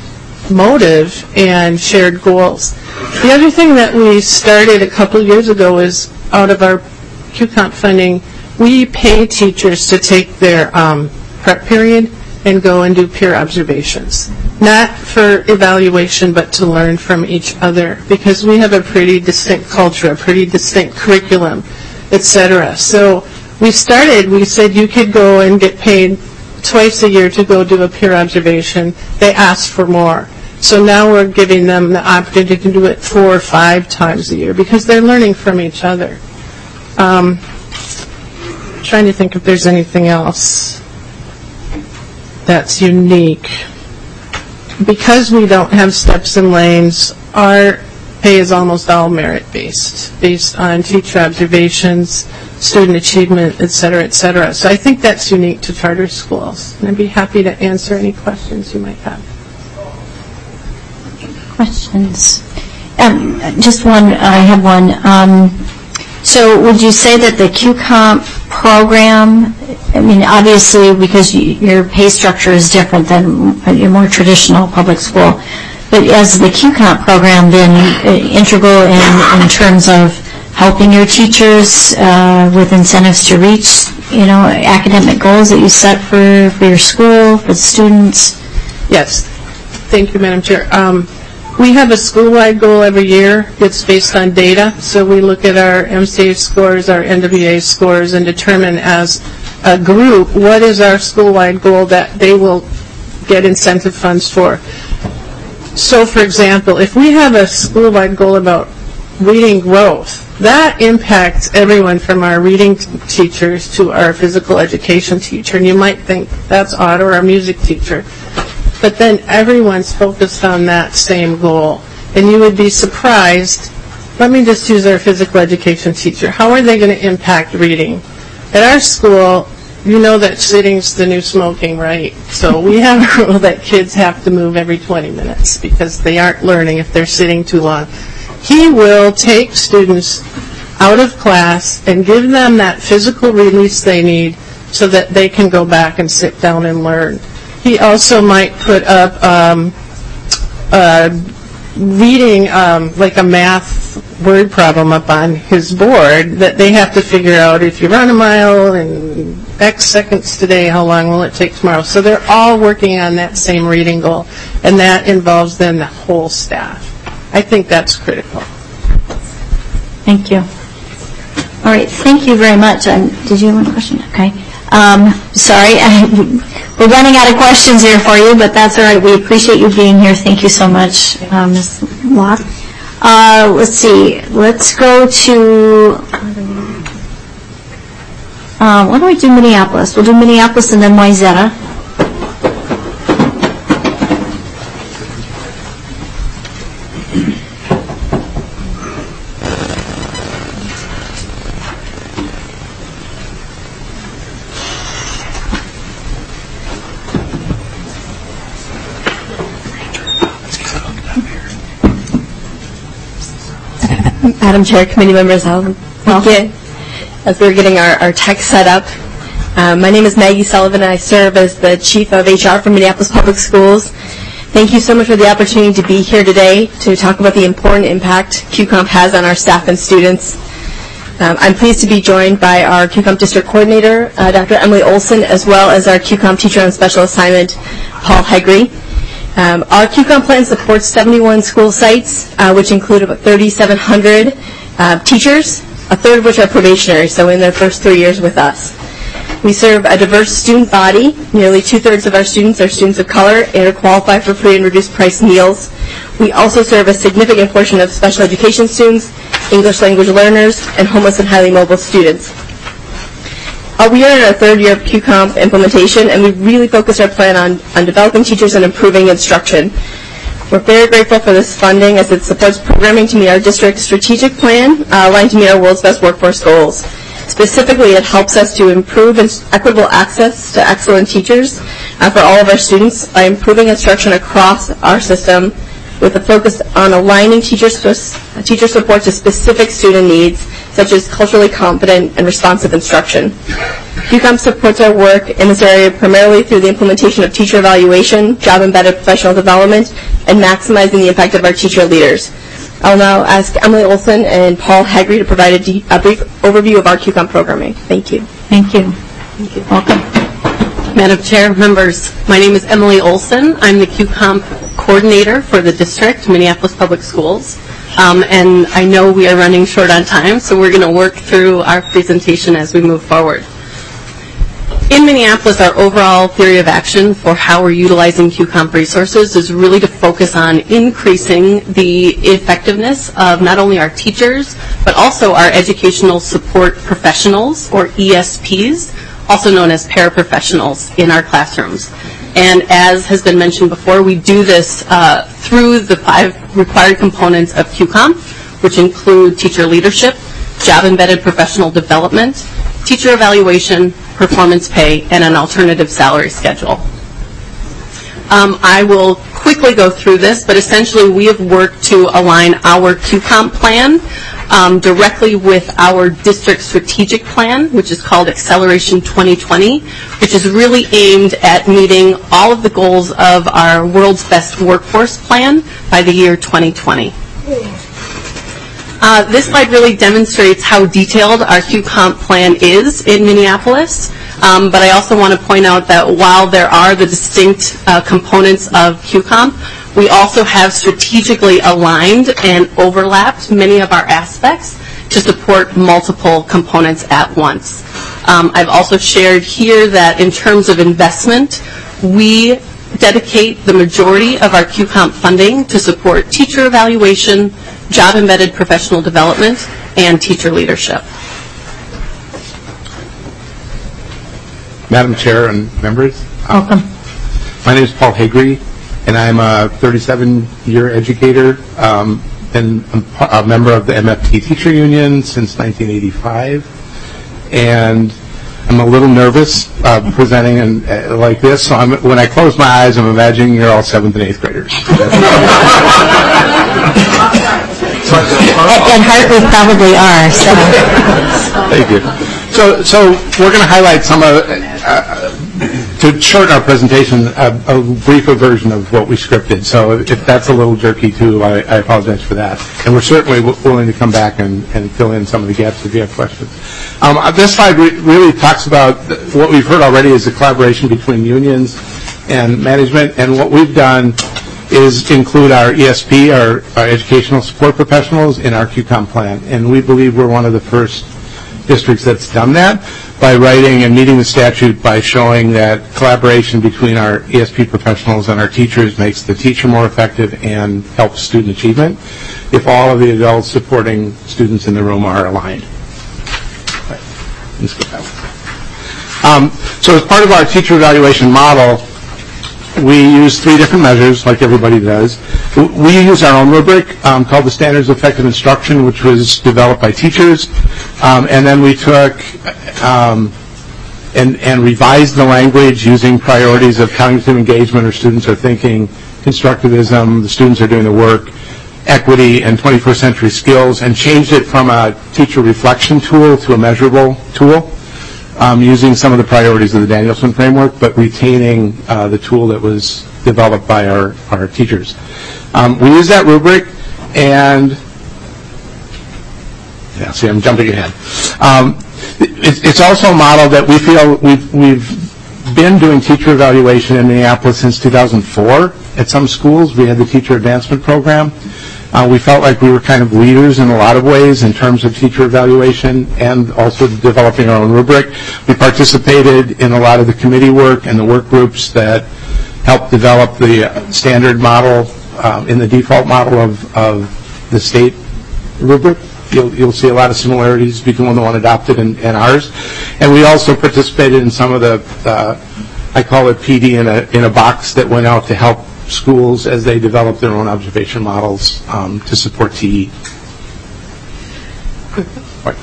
motive and shared goals. The other thing that we started a couple years ago is out of our Q COMP funding, we pay teachers to take their um, prep period and go and do peer observations. Not for evaluation, but to learn from each other, because we have a pretty distinct culture, a pretty distinct curriculum, et cetera. So we started, we said you could go and get paid twice a year to go do a peer observation. They asked for more. So now we're giving them the opportunity to do it four or five times a year because they're learning from each other. Um, trying to think if there's anything else that's unique. Because we don't have steps and lanes, our pay is almost all merit-based, based on teacher observations, student achievement, et cetera, et cetera. So I think that's unique to charter schools. And I'd be happy to answer any questions you might have. Questions? Um, just one, I have one. Um, so would you say that the Q COMP program, I mean, obviously because you, your pay structure is different than a more traditional public school, but as the Q COMP program been uh, integral in, in terms of helping your teachers uh, with incentives to reach, you know, academic goals that you set for, for your school, for the students? Yes. Thank you, Madam Chair. Um, we have a school-wide goal every year. It's based on data. So we look at our M C A scores, our N W A scores, and determine as a group what is our school-wide goal that they will get incentive funds for. So, for example, if we have a school-wide goal about reading growth, that impacts everyone from our reading t- teachers to our physical education teacher. And you might think that's odd, or our music teacher. But then everyone's focused on that same goal. And you would be surprised. Let me just use our physical education teacher. How are they going to impact reading? At our school, you know that sitting's the new smoking, right? So we have a rule that kids have to move every twenty minutes because they aren't learning if they're sitting too long. He will take students out of class and give them that physical release they need so that they can go back and sit down and learn. He also might put up um, uh, reading um, like a math word problem up on his board that they have to figure out if you run a mile in X seconds today, how long will it take tomorrow? So they're all working on that same reading goal, and that involves then the whole staff. I think that's critical. Thank you. All right, thank you very much. Um, did you have a question? Okay. Um, sorry, I, we're running out of questions here for you, but that's all right. We appreciate you being here. Thank you so much, uh, Miz Locke. Uh, let's see. Let's go to, uh, why don't we do Minneapolis? We'll do Minneapolis and then Wayzata. Madam Chair, committee members, I'll thank you as we're getting our, our tech set up. Um, my name is Maggie Sullivan, and I serve as the Chief of H R for Minneapolis Public Schools. Thank you so much for the opportunity to be here today to talk about the important impact Q COMP has on our staff and students. Um, I'm pleased to be joined by our Q COMP District Coordinator, uh, Doctor Emily Olson, as well as our Q COMP Teacher on Special Assignment, Paul Hegre. Um, our Q COMP plan supports seventy-one school sites, uh, which include about thirty-seven hundred uh, teachers, a third of which are probationary, so in their first three years with us. We serve a diverse student body. Nearly two-thirds of our students are students of color and are qualified for free and reduced price meals. We also serve a significant portion of special education students, English language learners, and homeless and highly mobile students. Uh, we are in our third year of Q COMP implementation, and we really focus our plan on, on developing teachers and improving instruction. We're very grateful for this funding as it supports programming to meet our district's strategic plan, uh, aligned to meet our world's best workforce goals. Specifically, it helps us to improve equitable access to excellent teachers uh, for all of our students by improving instruction across our system with a focus on aligning teacher, teacher support to specific student needs, such as culturally competent and responsive instruction. Q COMP supports our work in this area primarily through the implementation of teacher evaluation, job-embedded professional development, and maximizing the impact of our teacher leaders. I'll now ask Emily Olson and Paul Hegre to provide a, deep, a brief overview of our Q COMP programming. Thank you. Thank you. Thank you. Welcome. Madam Chair, members, my name is Emily Olson. I'm the Q COMP coordinator for the district, Minneapolis Public Schools. Um, and I know we are running short on time, so we're going to work through our presentation as we move forward. In in Minneapolis, our overall theory of action for how we're utilizing Q COMP resources is really to focus on increasing the effectiveness of not only our teachers, but also our educational support professionals, or E S Ps, also known as paraprofessionals, in our classrooms. And as has been mentioned before, we do this uh, through the five required components of Q COMP, which include teacher leadership, job-embedded professional development, teacher evaluation, performance pay, and an alternative salary schedule. Um, I will quickly go through this, but essentially we have worked to align our Q COMP plan um, directly with our district strategic plan, which is called Acceleration twenty twenty, which is really aimed at meeting all of the goals of our World's Best Workforce Plan by the year twenty twenty. Uh, this slide really demonstrates how detailed our Q COMP plan is in Minneapolis, um, but I also want to point out that while there are the distinct uh, components of Q COMP, we also have strategically aligned and overlapped many of our aspects to support multiple components at once. Um, I've also shared here that in terms of investment, we dedicate the majority of our Q COMP funding to support teacher evaluation, job-embedded professional development, and teacher leadership. Madam Chair and members. Welcome. My name is Paul Hagree, and I'm a thirty-seven-year educator um, and I'm a member of the M F T Teacher Union since nineteen eighty-five. And I'm a little nervous uh, presenting and, uh, like this, so I'm, when I close my eyes, I'm imagining you're all seventh and eighth graders. At heart, we probably are. So. Thank you. So, so we're going to highlight some of, uh, to shorten our presentation, a, a briefer version of what we scripted. So if that's a little jerky too, I, I apologize for that. And we're certainly w- willing to come back and, and fill in some of the gaps if you have questions. Um, this slide re- really talks about what we've heard already is the collaboration between unions and management. And what we've done is include our E S P, our, our educational support professionals, in our Q COMP plan. And we believe we're one of the first districts that's done that by writing and meeting the statute by showing that collaboration between our E S P professionals and our teachers makes the teacher more effective and helps student achievement if all of the adults supporting students in the room are aligned. Right. Let's go back. Um, so as part of our teacher evaluation model, we use three different measures, like everybody does. We use our own rubric um, called the Standards of Effective Instruction, which was developed by teachers. Um, and then we took um, and, and revised the language using priorities of cognitive engagement, or students are thinking, constructivism, the students are doing the work, equity, and twenty-first century skills, and changed it from a teacher reflection tool to a measurable tool. Um, using some of the priorities of the Danielson framework, but retaining uh, the tool that was developed by our, our teachers. Um, we use that rubric, and yeah, see, I'm jumping ahead. Um, it, it's also a model that we feel we've, we've been doing teacher evaluation in Minneapolis since two thousand four. At some schools, we had the teacher advancement program. Uh, we felt like we were kind of leaders in a lot of ways in terms of teacher evaluation and also developing our own rubric. We participated in a lot of the committee work and the work groups that helped develop the uh, standard model uh, in the default model of, of the state rubric. You'll, you'll see a lot of similarities between the one adopted and, and ours. And we also participated in some of the, uh, I call it P D in a, in a box that went out to help schools as they develop their own observation models um, to support T E. Right.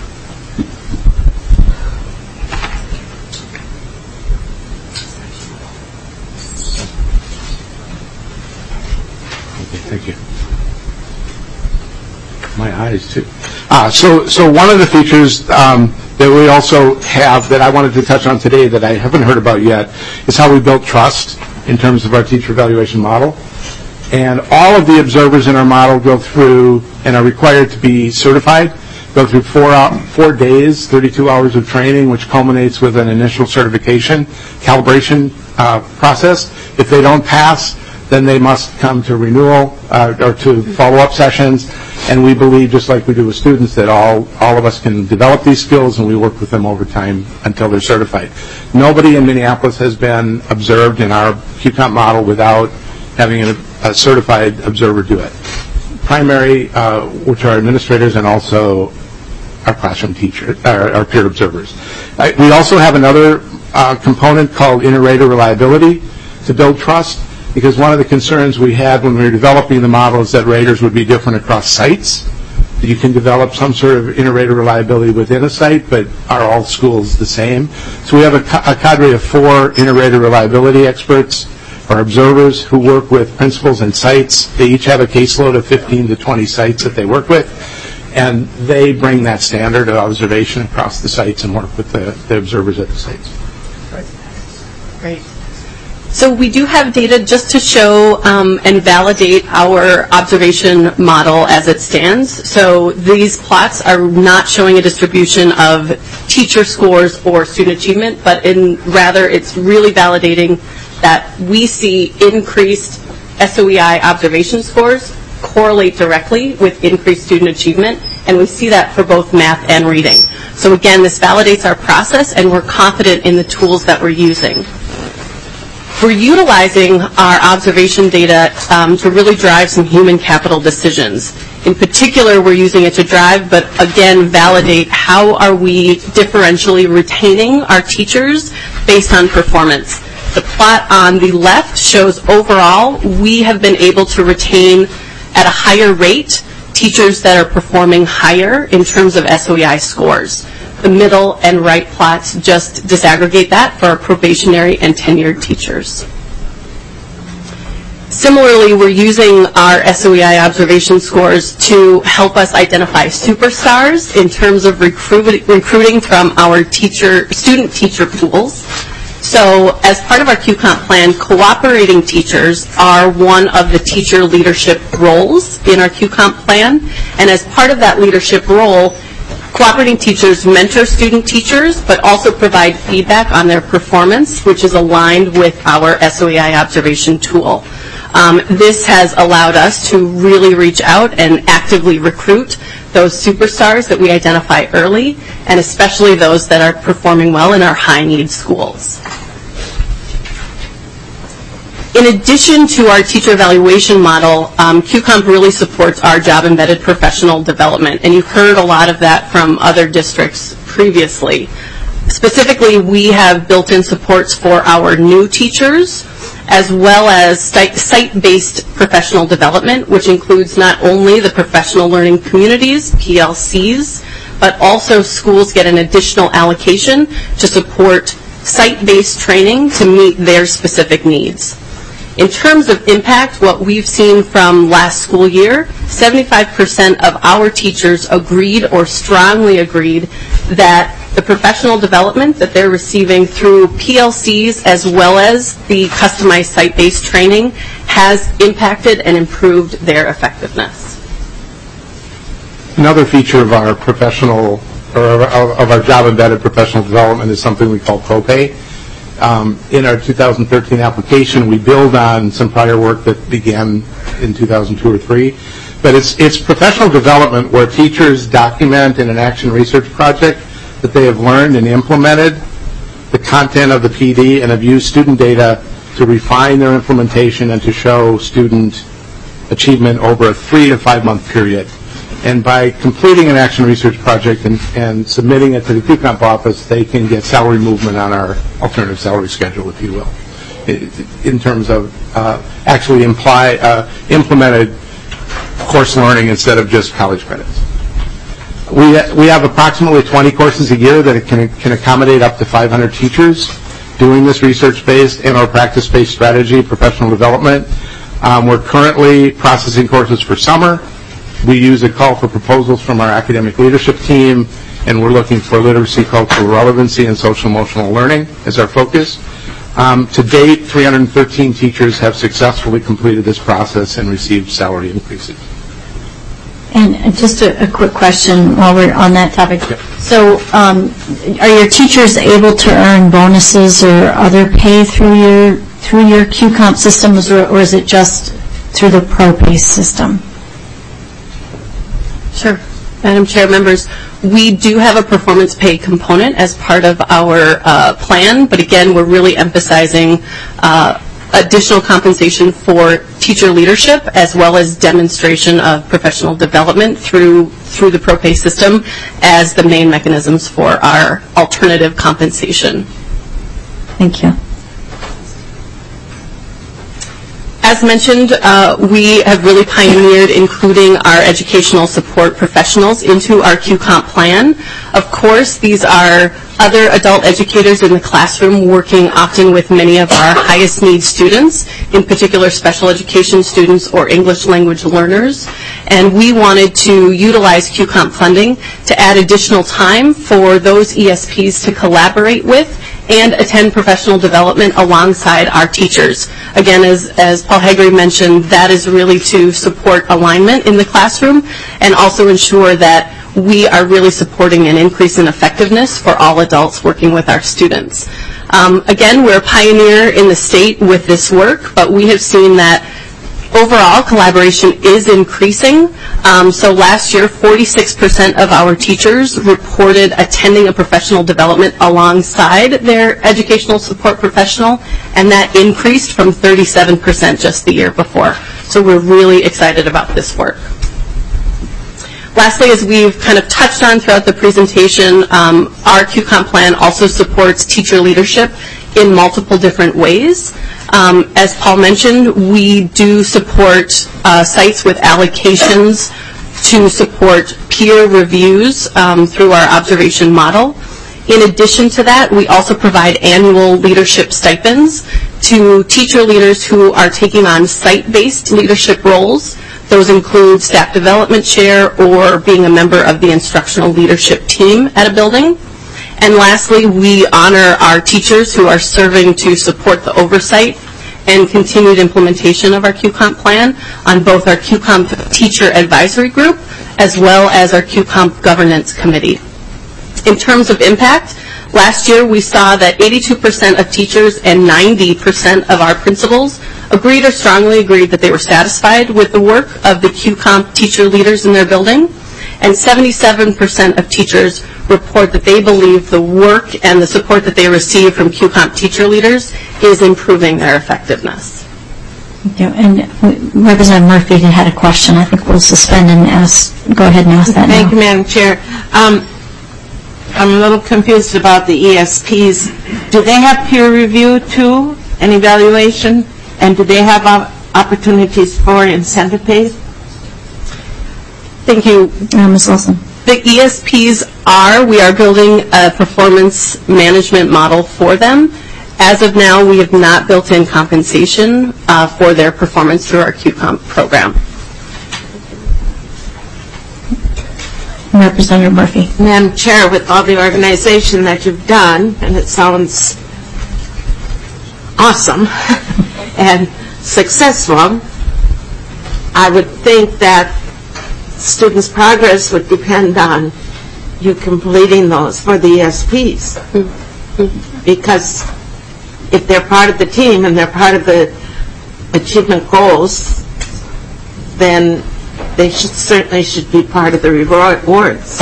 Okay, thank you. My eyes too. Ah, so so one of the features um, that we also have that I wanted to touch on today that I haven't heard about yet is how we built trust in terms of our teacher evaluation model. And all of the observers in our model go through and are required to be certified, go through four, hour, four days, thirty-two hours of training, which culminates with an initial certification calibration uh, process. If they don't pass, then they must come to renewal uh, or to follow-up sessions. And we believe, just like we do with students, that all, all of us can develop these skills, and we work with them over time until they're certified. Nobody in Minneapolis has been observed in our Q COMP model without having a, a certified observer do it. Primary, uh, which are administrators, and also our classroom teachers, our, our peer observers. Uh, we also have another uh, component called inter-rater reliability to build trust, because one of the concerns we had when we were developing the model is that raters would be different across sites. You can develop some sort of inter-rater reliability within a site, but are all schools the same? So we have a, ca- a cadre of four inter-rater reliability experts or observers who work with principals and sites. They each have a caseload of fifteen to twenty sites that they work with, and they bring that standard of observation across the sites and work with the, the observers at the sites. Great. So we do have data just to show um, and validate our observation model as it stands. So these plots are not showing a distribution of teacher scores or student achievement, but in rather it's really validating that we see increased S O E I observation scores correlate directly with increased student achievement, and we see that for both math and reading. So again, this validates our process, and we're confident in the tools that we're using. We're utilizing our observation data um, to really drive some human capital decisions. In particular, we're using it to drive, but again, validate how are we differentially retaining our teachers based on performance. The plot on the left shows overall we have been able to retain at a higher rate teachers that are performing higher in terms of S O E I scores. The middle and right plots just disaggregate that for our probationary and tenured teachers. Similarly, we're using our S O E I observation scores to help us identify superstars in terms of recruit, recruiting from our teacher, student-teacher pools. So as part of our Q COMP plan, cooperating teachers are one of the teacher leadership roles in our Q COMP plan. And as part of that leadership role, cooperating teachers mentor student teachers, but also provide feedback on their performance, which is aligned with our S O E I observation tool. Um, this has allowed us to really reach out and actively recruit those superstars that we identify early, and especially those that are performing well in our high-need schools. In addition to our teacher evaluation model, um, Q COMP really supports our job-embedded professional development, and you've heard a lot of that from other districts previously. Specifically, we have built-in supports for our new teachers, as well as site-based professional development, which includes not only the professional learning communities, P L Cs, but also schools get an additional allocation to support site-based training to meet their specific needs. In terms of impact, what we've seen from last school year, seventy-five percent of our teachers agreed or strongly agreed that the professional development that they're receiving through P L Cs as well as the customized site-based training has impacted and improved their effectiveness. Another feature of our professional, or of our job-embedded professional development is something we call ProPay. Um, in our two thousand thirteen application, we build on some prior work that began in two thousand two or three. But it's, it's professional development where teachers document in an action research project that they have learned and implemented the content of the P D and have used student data to refine their implementation and to show student achievement over a three to five month period. And by completing an action research project and, and submitting it to the Q COMP office, they can get salary movement on our alternative salary schedule, if you will, in terms of uh, actually imply, uh, implemented course learning instead of just college credits. We, we have approximately twenty courses a year that can, can accommodate up to five hundred teachers doing this research-based and or practice-based strategy, professional development. Um, we're currently processing courses for summer. We use a call for proposals from our academic leadership team, and we're looking for literacy, cultural relevancy, and social-emotional learning as our focus. Um, to date, three hundred thirteen teachers have successfully completed this process and received salary increases. And just a, a quick question while we're on that topic. Yep. So um, are your teachers able to earn bonuses or other pay through your through your Q COMP systems, or, or is it just through the ProPace system? Sure. Madam Chair, members, we do have a performance pay component as part of our uh, plan, but again, we're really emphasizing uh, additional compensation for teacher leadership as well as demonstration of professional development through through the ProPay system as the main mechanisms for our alternative compensation. Thank you. As mentioned, uh, we have really pioneered including our educational support professionals into our Q COMP plan. Of course, these are other adult educators in the classroom working often with many of our highest need students, in particular special education students or English language learners. And we wanted to utilize Q COMP funding to add additional time for those E S Ps to collaborate with and attend professional development alongside our teachers. Again, as, as Paul Hagerty mentioned, that is really to support alignment in the classroom and also ensure that we are really supporting an increase in effectiveness for all adults working with our students. Um, again, we're a pioneer in the state with this work, but we have seen that overall collaboration is increasing. Um, so last year, forty-six percent of our teachers reported attending a professional development alongside their educational support professional, and that increased from thirty-seven percent just the year before. So we're really excited about this work. Lastly, as we've kind of touched on throughout the presentation, um, our Q COMP plan also supports teacher leadership in multiple different ways. Um, as Paul mentioned, we do support uh, sites with allocations to support peer reviews um, through our observation model. In addition to that, we also provide annual leadership stipends to teacher leaders who are taking on site-based leadership roles. Those include staff development chair or being a member of the instructional leadership team at a building. And lastly, we honor our teachers who are serving to support the oversight and continued implementation of our Q COMP plan on both our Q COMP Teacher Advisory Group as well as our Q COMP Governance Committee. In terms of impact, last year we saw that eighty-two percent of teachers and ninety percent of our principals agreed or strongly agreed that they were satisfied with the work of the Q COMP teacher leaders in their building, and seventy-seven percent of teachers report that they believe the work and the support that they receive from Q COMP teacher leaders is improving their effectiveness. Thank you. And Representative Murphy had a question. I think we'll suspend and ask. Go ahead and ask that now. Thank you, Madam Chair. Um, I'm a little confused about the E S Ps. Do they have peer review too, and evaluation? And do they have opportunities for incentive pay? Thank you. Uh, Miz Wilson. The E S Ps are, we are building a performance management model for them. As of now, we have not built in compensation uh, for their performance through our Q COMP program. Representative Murphy. Madam Chair, with all the organization that you've done, and it sounds awesome and successful, I would think that students' progress would depend on you completing those for the E S Ps. Because if they're part of the team and they're part of the achievement goals, then they should certainly should be part of the rewards.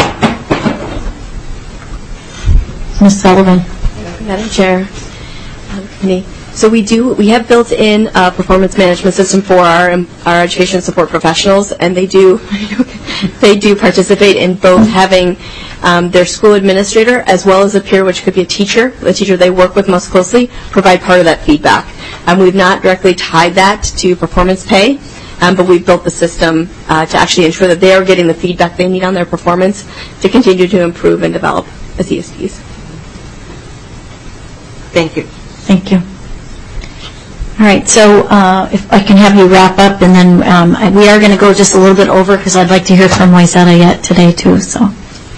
Miz Sullivan. Madam Chair, um, committee. So we do, we have built in a performance management system for our our education support professionals, and they do, they do participate in both having um, their school administrator as well as a peer, which could be a teacher, the teacher they work with most closely, provide part of that feedback. Um, we've not directly tied that to performance pay, um, but we've built the system uh, to actually ensure that they are getting the feedback they need on their performance to continue to improve and develop as E S Ps. Thank you. Thank you. All right, so uh, if I can have you wrap up, and then um, I, we are going to go just a little bit over because I'd like to hear from Wayzata yet today too. So.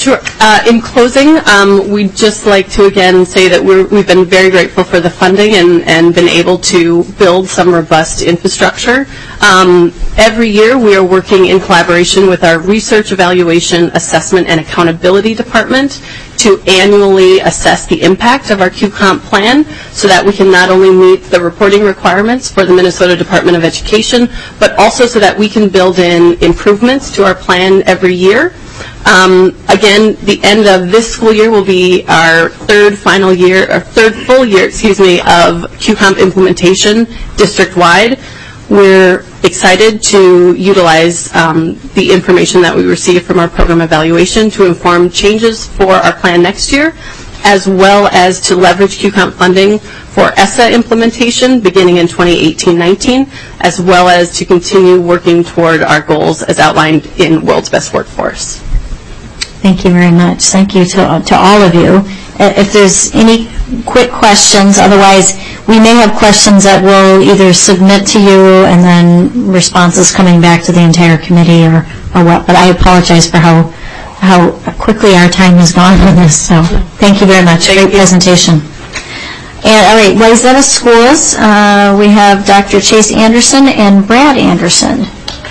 Sure. Uh, in closing, um, we'd just like to again say that we're, we've been very grateful for the funding and, and been able to build some robust infrastructure. Um, every year we are working in collaboration with our Research, Evaluation, Assessment, and Accountability Department to annually assess the impact of our Q COMP plan so that we can not only meet the reporting requirements for the Minnesota Department of Education, but also so that we can build in improvements to our plan every year. Um, again, the end of this school year will be our third final year, or third full year, excuse me, of Q COMP implementation district-wide. We're excited to utilize um, the information that we receive from our program evaluation to inform changes for our plan next year, as well as to leverage Q COMP funding for E S S A implementation beginning in twenty eighteen nineteen, as well as to continue working toward our goals as outlined in World's Best Workforce. Thank you very much. Thank you to, to all of you. If there's any quick questions, otherwise we may have questions that we'll either submit to you and then responses coming back to the entire committee or, or what, but I apologize for how how quickly our time has gone on this, so thank you very much. Great presentation. And all right, Wayzata Schools, uh, we have Doctor Chase Anderson and Brad Anderson.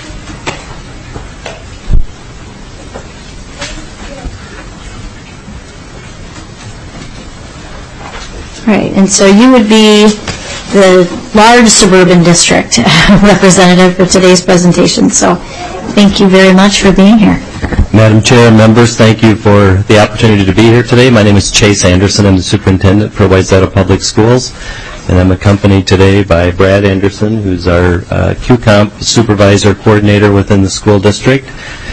Right, and so you would be the large suburban district representative for today's presentation, so thank you very much for being here. Madam Chair and members, thank you for the opportunity to be here today. My name is Chase Anderson. I'm the superintendent for Wayzata Public Schools, and I'm accompanied today by Brad Anderson, who's our uh, Q COMP supervisor coordinator within the school district.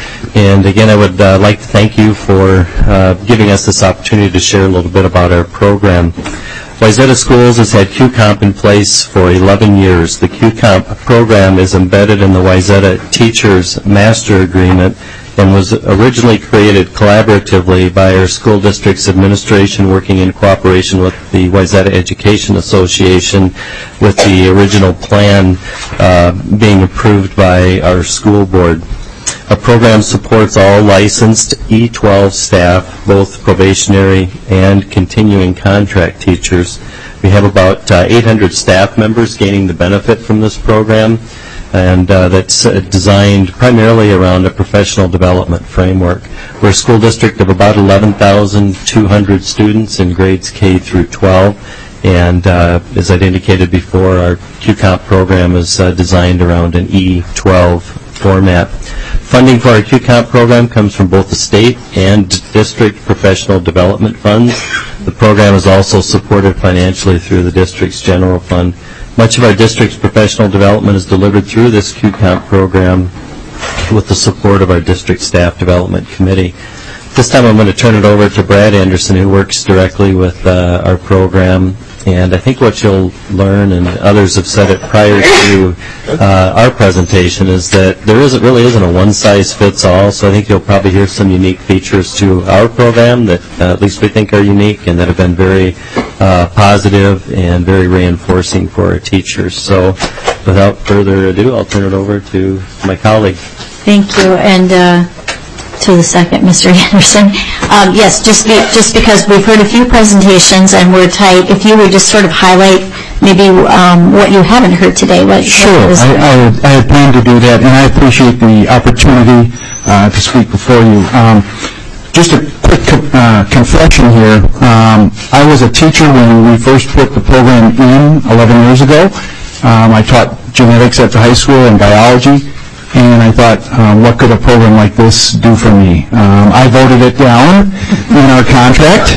And again, I would uh, like to thank you for uh, giving us this opportunity to share a little bit about our program. Wayzata Schools has had Q COMP in place for eleven years. The Q COMP program is embedded in the Wayzata Teachers Master Agreement and was originally created collaboratively by our school district's administration working in cooperation with the Wayzata Education Association, with the original plan uh, being approved by our school board. Our program supports all licensed E twelve staff, both probationary and continuing contract teachers. We have about uh, eight hundred staff members gaining the benefit from this program, and uh, that's uh, designed primarily around a professional development framework. We're a school district of about eleven thousand two hundred students in grades K through twelve, and uh, as I'd indicated before, our Q COMP program is uh, designed around an E twelve format. Funding for our Q COMP program comes from both the state and district professional development funds. The program is also supported financially through the district's general fund. Much of our district's professional development is delivered through this Q COMP program with the support of our district staff development committee. This time I'm going to turn it over to Brad Anderson, who works directly with uh, our program. And I think what you'll learn, and others have said it prior to uh, our presentation, is that there isn't really isn't a one-size-fits-all. So I think you'll probably hear some unique features to our program that uh, at least we think are unique and that have been very uh, positive and very reinforcing for our teachers. So without further ado, I'll turn it over to my colleague. Thank you, and uh, to the second, Mister Anderson. Um, yes, just be, just because we've heard a few presentations and we're tight, if you would just sort of highlight maybe um, what you haven't heard today. What, sure, what I, I, had, I had planned to do that, and I appreciate the opportunity uh, to speak before you. Um, just a quick uh, confession here. Um, I was a teacher when we first put the program in eleven years ago. Um, I taught genetics at the high school and biology. And I thought, um, what could a program like this do for me? Um, I voted it down in our contract,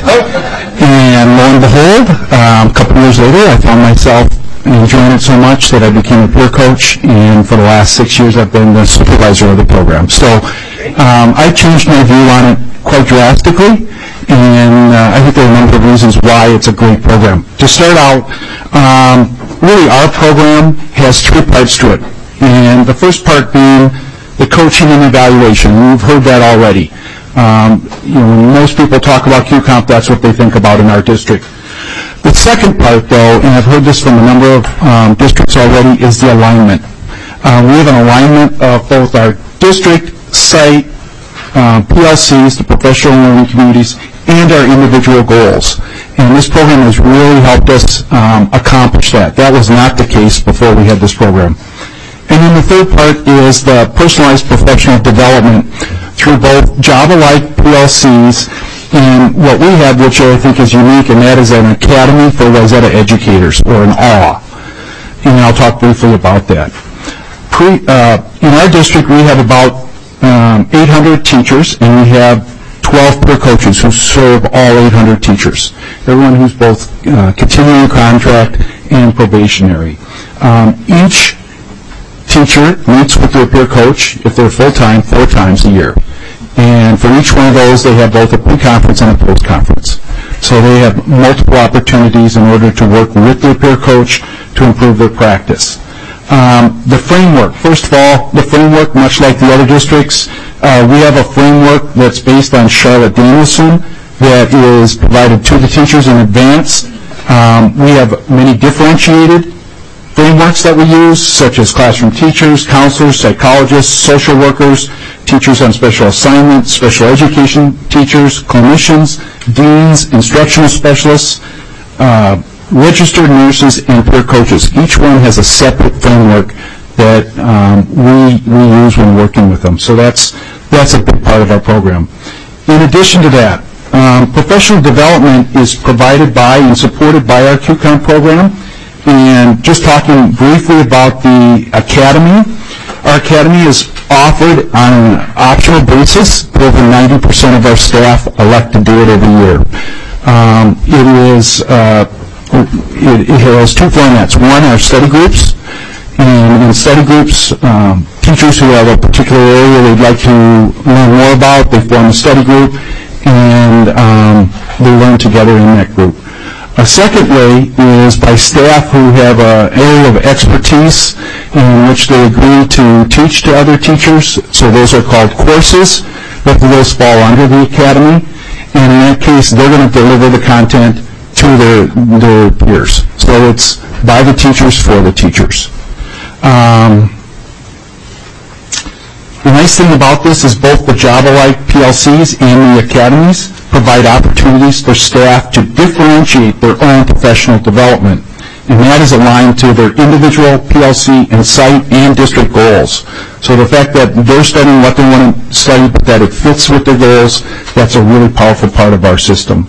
and lo and behold, um, a couple years later, I found myself enjoying it so much that I became a peer coach, and for the last six years, I've been the supervisor of the program. So um, I changed my view on it quite drastically, and uh, I think there are a number of reasons why it's a great program. To start out, um, really our program has three parts to it. And the first part being the coaching and evaluation. We've heard that already. Um, you know, when most people talk about Q COMP, that's what they think about in our district. The second part, though, and I've heard this from a number of um, districts already, is the alignment. Uh, we have an alignment of both our district, site, uh, P L Cs, the professional learning communities, and our individual goals. And this program has really helped us um, accomplish that. That was not the case before we had this program. And then the third part is the personalized professional development through both Java-like P L Cs and what we have, which I think is unique, and that is an academy for Wayzata educators, or an A W A. And I'll talk briefly about that. Pre, uh, in our district, we have about um, eight hundred teachers, and we have twelve peer coaches who serve all eight hundred teachers. Everyone who's both uh, continuing contract and probationary. Um, each teacher meets with their peer coach, if they're full-time, four times a year. And for each one of those, they have both a pre-conference and a post-conference. So they have multiple opportunities in order to work with their peer coach to improve their practice. Um, the framework, first of all, the framework, much like the other districts, uh, we have a framework that's based on Charlotte Danielson that is provided to the teachers in advance. Um, we have many differentiated frameworks that we use, such as classroom teachers, counselors, psychologists, social workers, teachers on special assignment, special education teachers, clinicians, deans, instructional specialists, uh, registered nurses, and peer coaches. Each one has a separate framework that um, we, we use when working with them. So that's, that's a big part of our program. In addition to that, um, professional development is provided by and supported by our Q COM program. And just talking briefly about the academy, our academy is offered on an optional basis. Over ninety percent of our staff elect to do it every year. Um, it is uh, it, it has two formats. One are study groups, and in study groups, um, teachers who have a particular area they'd like to learn more about, they form a study group, and um, they learn together in that group. A second way is by staff who have an area of expertise in which they agree to teach to other teachers. So those are called courses. Both of those fall under the academy. And in that case, they're going to deliver the content to their, their peers. So it's by the teachers for the teachers. Um, the nice thing about this is both the Java-like P L Cs and the academies provide opportunities for staff to differentiate their own professional development. And that is aligned to their individual P L C and site and district goals. So the fact that they're studying what they want to study, but that it fits with their goals, that's a really powerful part of our system.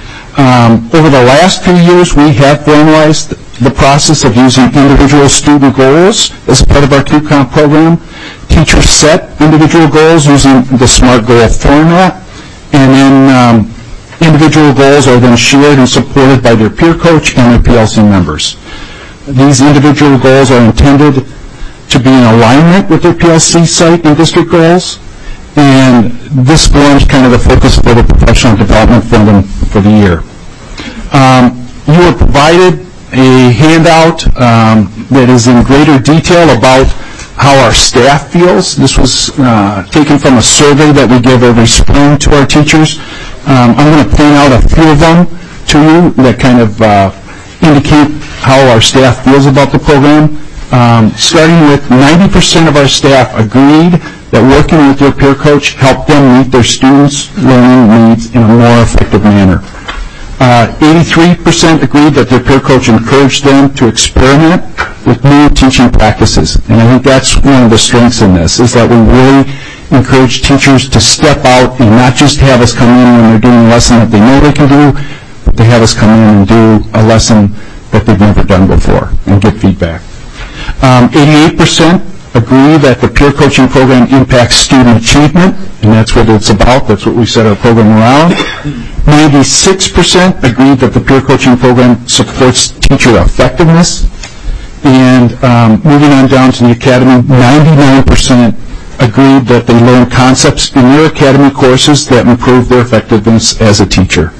Um, over the last few years, we have formalized the process of using individual student goals as part of our Q COM program. Teachers set individual goals using the SMART goal format. And then um, individual goals are then shared and supported by their peer coach and their P L C members. These individual goals are intended to be in alignment with their P L C site and district goals, and this forms kind of the focus for the professional development for them for the year. Um, you were provided a handout um, that is in greater detail about how our staff feels. This was uh, taken from a survey that we give every spring to our teachers. Um, I'm going to point out a few of them to you that kind of uh, indicate how our staff feels about the program. Um, starting with ninety percent of our staff agreed that working with their peer coach helped them meet their students' learning needs in a more effective manner. Uh, eighty-three percent agreed that their peer coach encouraged them to experiment with new teaching practices. And I think that's one of the strengths in this, is that we really encourage teachers to step out and not just have us come in when they're doing a lesson that they know they can do, but to have us come in and do a lesson that they've never done before and get feedback. Um, eighty-eight percent agree that the peer coaching program impacts student achievement, and that's what it's about. That's what we set our program around. ninety-six percent agree that the peer coaching program supports teacher effectiveness. And um, moving on down to the academy, ninety-nine percent agreed that they learn concepts in their academy courses that improve their effectiveness as a teacher.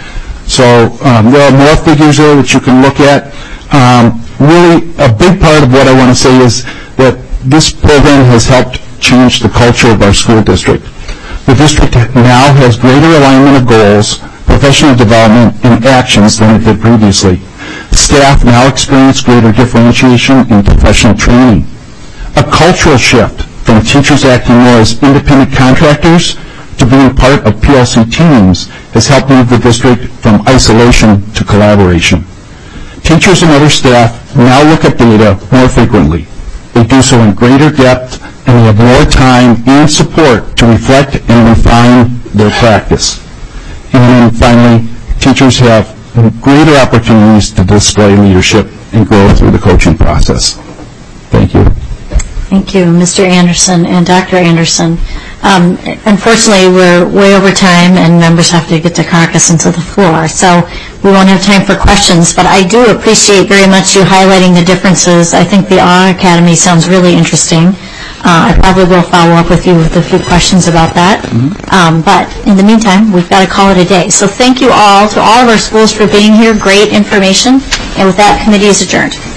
So um, there are more figures there that you can look at. Um, really, a big part of what I want to say is that this program has helped change the culture of our school district. The district now has greater alignment of goals, professional development, and actions than it did previously. Staff now experience greater differentiation in professional training. A cultural shift from teachers acting more as independent contractors to being part of P L C teams has helped move the district from isolation to collaboration. Teachers and other staff now look at data more frequently. They do so in greater depth, and they have more time and support to reflect and refine their practice. And then finally, teachers have greater opportunities to display leadership and grow through the coaching process. Thank you. Thank you, Mister Anderson and Doctor Anderson. Um, unfortunately, we're way over time, and members have to get to caucus and to the floor, so we won't have time for questions, but I do appreciate very much you highlighting the differences. I think the Awe Academy sounds really interesting. Uh, I probably will follow up with you with a few questions about that. Mm-hmm. um, but in the meantime, we've got to call it a day. So thank you all to all of our schools for being here. Great information. And with that, committee is adjourned.